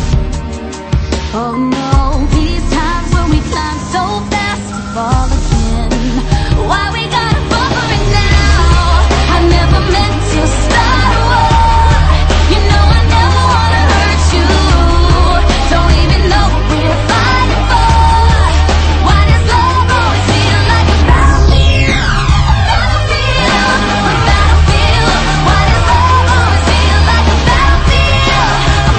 Oh no, these times when we climb so fast to fall again. Why we gotta fall for it now? I never meant to start a war. You know I never wanna hurt you. Don't even know what we're fighting for. Why does love always feel like a battlefield? A battlefield, a battlefield. Why does love always feel like a battlefield? A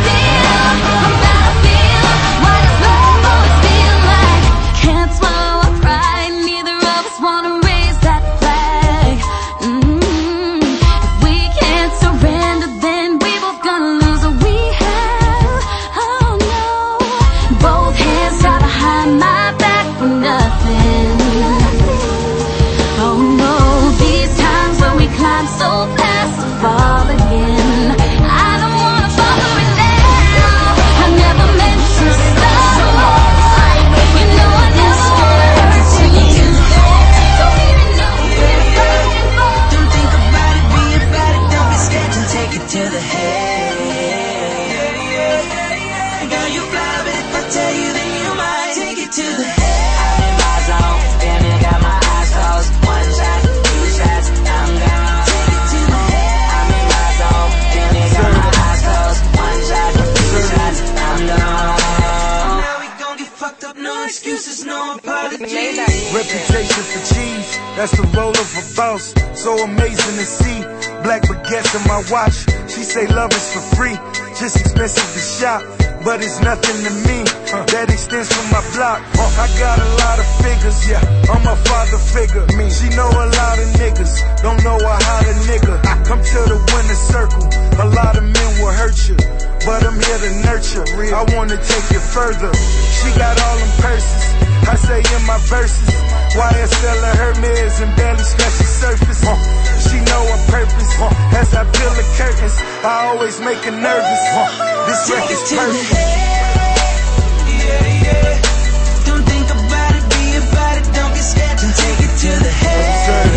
battlefield, a battlefield. Why does love always feel like can't swallow a Reputation for cheese, that's the role of a boss. So amazing to see. Black baguettes in my watch. She say love is for free, just expensive to shop, but it's nothing to me. Uh, that extends from my block. Uh, I got a lot of figures, yeah. I'm a father figure. Me, she know a lot of niggas, don't know a how to nigga. I come to the winner's circle. A lot of men will hurt you, but I'm here to nurture. I wanna take it further. She got all them purses. I say in my verses, Y S L or Hermes and barely scratch the surface. Uh, she know her purpose. Uh, as I peel the curtains, I always make her nervous. Uh, this record's perfect. Yeah, yeah. Don't think about it, be about it. Don't get scared and take it to the head.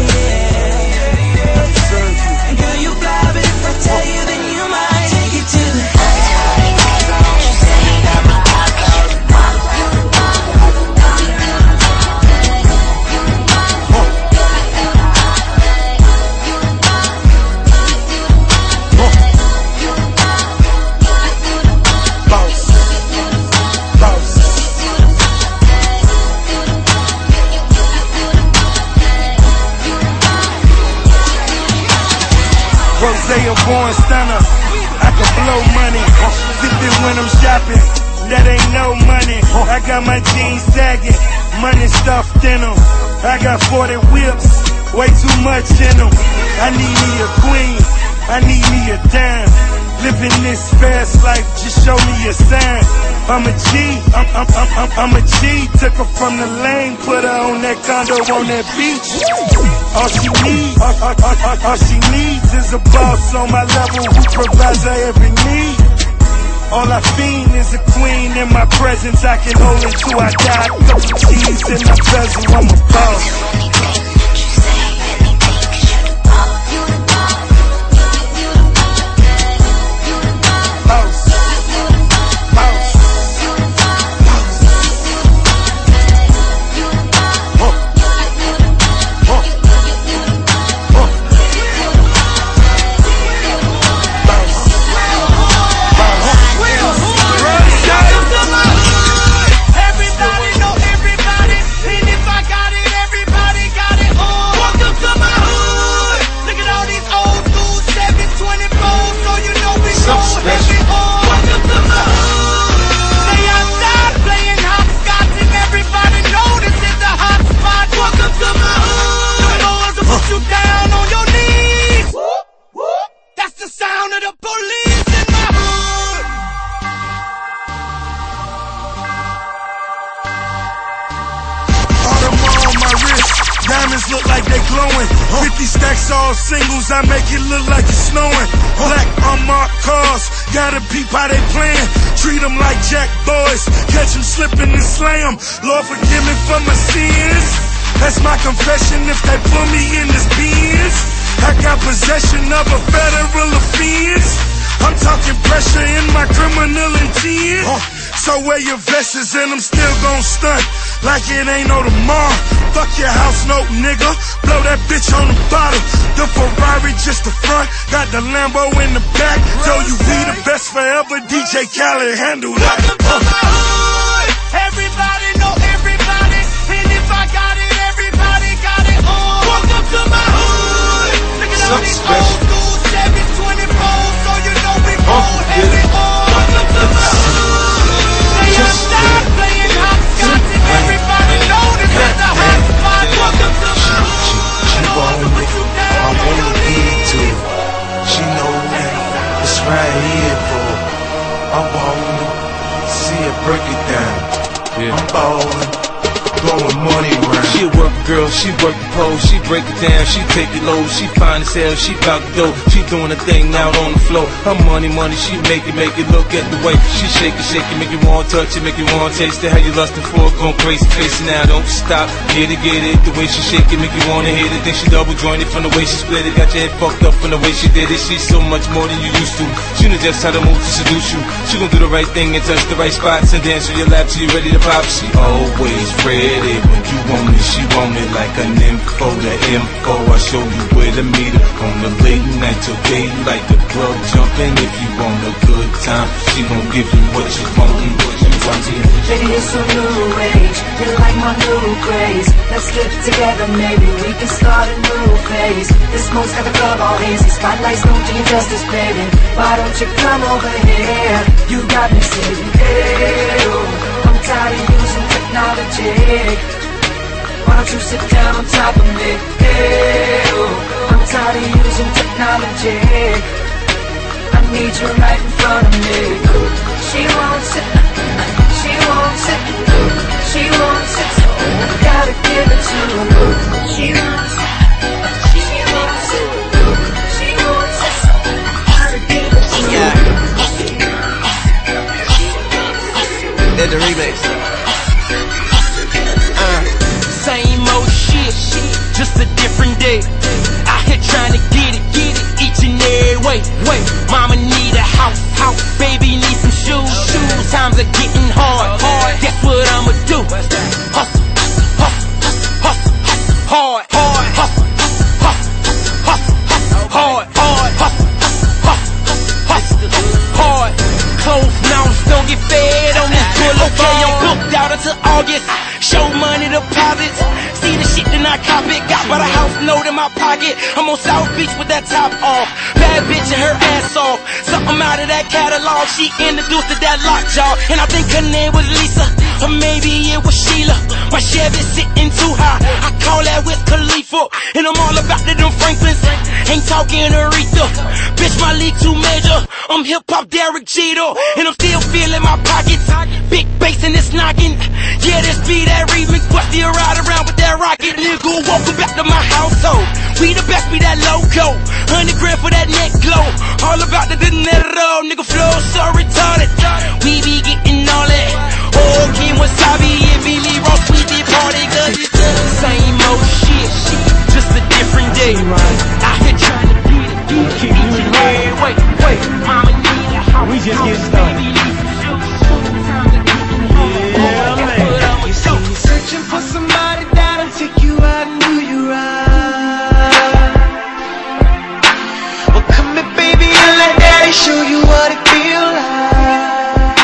Yeah. And girl, you fly, but if I tell you, then you might take it to the head. Rose, a born stunner. I can blow money, sip it when I'm shopping. That ain't no money. I got my jeans sagging, money stuffed in them. I got forty whips, way too much in them. I need me a queen, I need me a dime. Living this fast life, just show me a sign. I'm a G, I'm, I'm, I'm, I'm, I'm a G. Took her from the lane, put her on that condo on that beach. All she needs, all, all, all, all, all she needs is a boss on my level who provides her every need. All I fiend is a queen in my presence. I can hold it till I die. Couple G's in my bezel, I'm a boss. Look like they glowing. fifty stacks all singles, I make it look like it's snowing. Black unmarked cars, gotta peep how they playing. Treat them like jack boys, catch them slipping and slam. Lord forgive me for my sins. That's my confession if they put me in this Benz. I got possession of a federal offense. I'm talking pressure in my criminal intent. So wear your vests and I'm still gon' stunt like it ain't no tomorrow. Fuck your house note, nigga. Blow that bitch on the bottle. The Ferrari just the front, got the Lambo in the back. Though you be the best forever, D J Khaled handle that. Welcome to my hood. Everybody know everybody, and if I got it, everybody got it on. Welcome to my hood. Look at all these old school seven twenty-four, so you know we roll heavy on. Welcome to my hood. They outside playing hopscotch, and everybody know this is the hot spot. Welcome to my hood. She want it, I wanna get to it. She know that it's right here for her. I want it, see her break it down. Yeah. I'm ballin', blowing money around. She a work girl, she work the pole, she break it down, she take it low, she fine as hell, she bout the dough, she doing a thing out on the floor. Her money, money, she make it, make it look at the way she shake it, shake it, make you want to touch it, make you want to taste it. How you lustin' for it, going crazy, facing now, don't stop, get it, get it. The way she shake it, make you want to hit it. Then she double jointed from the way she split it, got your head fucked up from the way she did it. She's so much more than you used to. She knows just how to move to seduce you. She gon' do the right thing and touch the right spots and dance on your lap till you ready to pop. She always ready when you want it. She want it like an info, the info. I show you where to meet her on the late night till daylight. The club jumping if you want a good time. She gon' give you what you want. What you want. to you. Baby, it's so new age, you're like my new craze. Let's get together, maybe we can start a new phase. The smoke's got the club all hazy, spotlights don't do you justice, baby. Why don't you come over here? You got me saying, hey, oh, I'm tired of using technology. Why don't you sit down on top of me? Hey, oh, I'm tired of using technology. I need you right in front of me. She won't sit, she won't sit, she won't sit, so I gotta give it to her. She won't sit, she won't sit, she won't sit, so I gotta give it to her. Did the remix. Uh, same old shit, just a different day. Out here trying to get it, get it each and every way. Wait, mama need a house, house, baby need some shoes, shoes. Times are getting hard, hard. Guess what I'ma do? Hustle, hustle, hustle, hustle, hard, hard, hustle, hustle, hustle, hustle, hard, hard, hustle, hustle, hustle, hard. Closed mouths don't get fed on this bullet. Okay, I'm booked out until August. Show money deposits. See the shit then I cop it. Got by the house note in my pocket. I'm on South Beach with that top off. Bad bitch and her ass off. Something out of that catalog. She introduced to that lockjaw. And I think her name was Lisa. Or maybe it was Sheila. My Chevy's sitting too high. I call that with Khalifa. And I'm all about the them Franklins. Ain't talking Aretha. Bitch, my league too major. I'm hip-hop Derek Jeter. And I'm still feeling my pockets. Big bass and it's knocking. Yeah, this be that remix. But still ride around with that rocket. Nigga, welcome back to my household. We the best, be that logo. Hundred grand for that neck glow. All about the dinero. Nigga flow so retarded. We be getting all that. Oh, King Wasabi and Billy Ross. We did party cause it's the same old shit. Just a different day. Out here trying to get it, get it, get it. Wait, wait, mama need a house. We just get started. Yeah, man. You see, you're searching for somebody that'll take you out and do you right. Well, come here, baby, and let daddy show you what it feel like.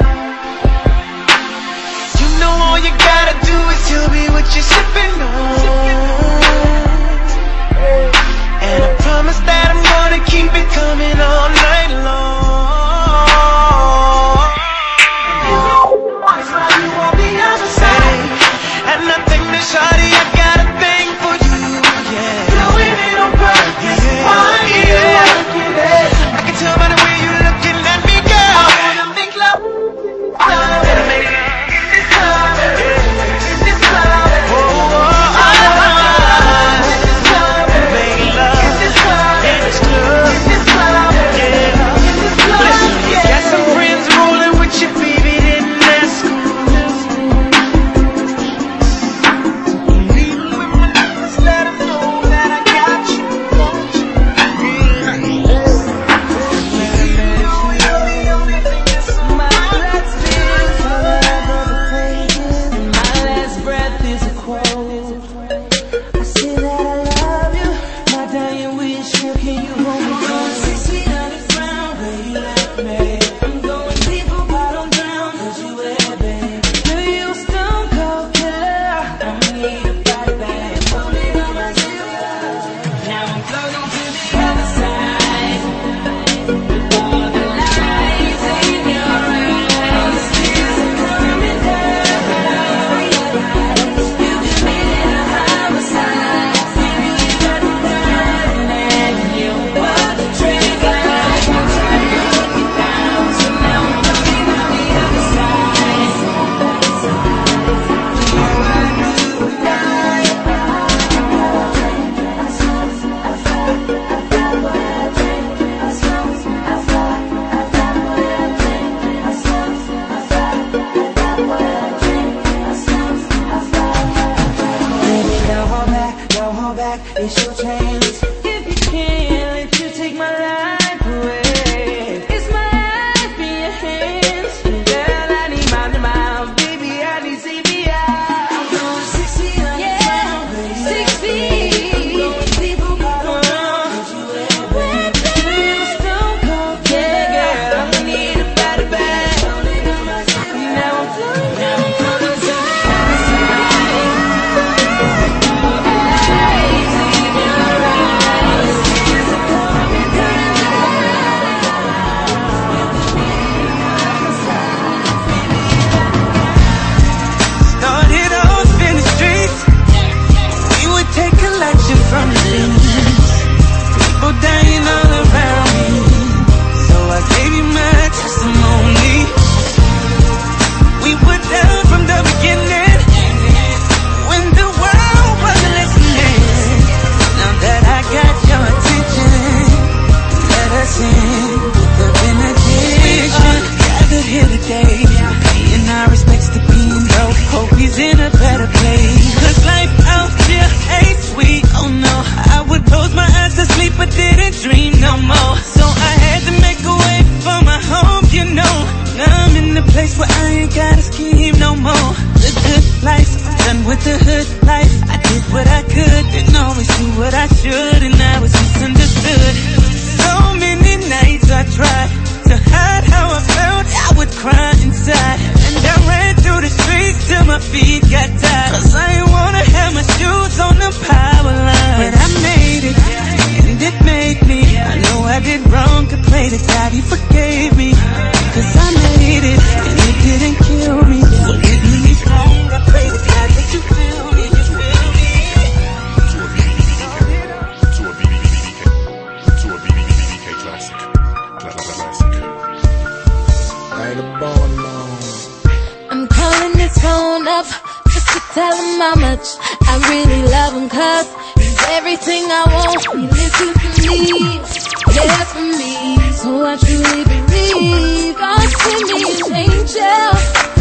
You know all you gotta do is tell me what you're sipping on. And I promise that I'm gonna keep it coming all night long. Shawty, I got a thing for you, yeah. Doing it on purpose, yeah. Why, yeah. I can tell by the way you're looking at me, girl. I wanna make love, love, and make love in this club, in this club. Oh, oh, oh, oh. In this club, make love in this club, in this club, in this club, yeah. In this club, yeah. Got some friends rolling with you, baby, didn't ask who. It's your chance. If you can, if you take my life away, it's my life in your hands. Girl, I need my mind, baby, I need C P R. I'm going six feet underground, yeah, six feet. I'm going deeper, bottom down. With you, stone cold, yeah, girl, I need a body bag. Now I'm ain't gotta scheme no more. The good life, I'm done with the hood life. I did what I could, didn't always do what I should, and I was misunderstood. So many nights I tried to hide how I felt, I would cry inside. And I ran through the streets till my feet got tired, cause I ain't wanna have my shoes on the power line. But I made it, and it made me. I know I did wrong, could pray to God he forgave me, cause I made it, and it didn't kill me. What did me wrong, I pray to God that you feel me, you feel me. To a B B B K, to a B B B K classic, classic. I ain't a bone long. I'm calling this phone up just to tell him how much I really love him, cause he's everything I want. He listens to me, cares for me, so I truly believe God sent me an angel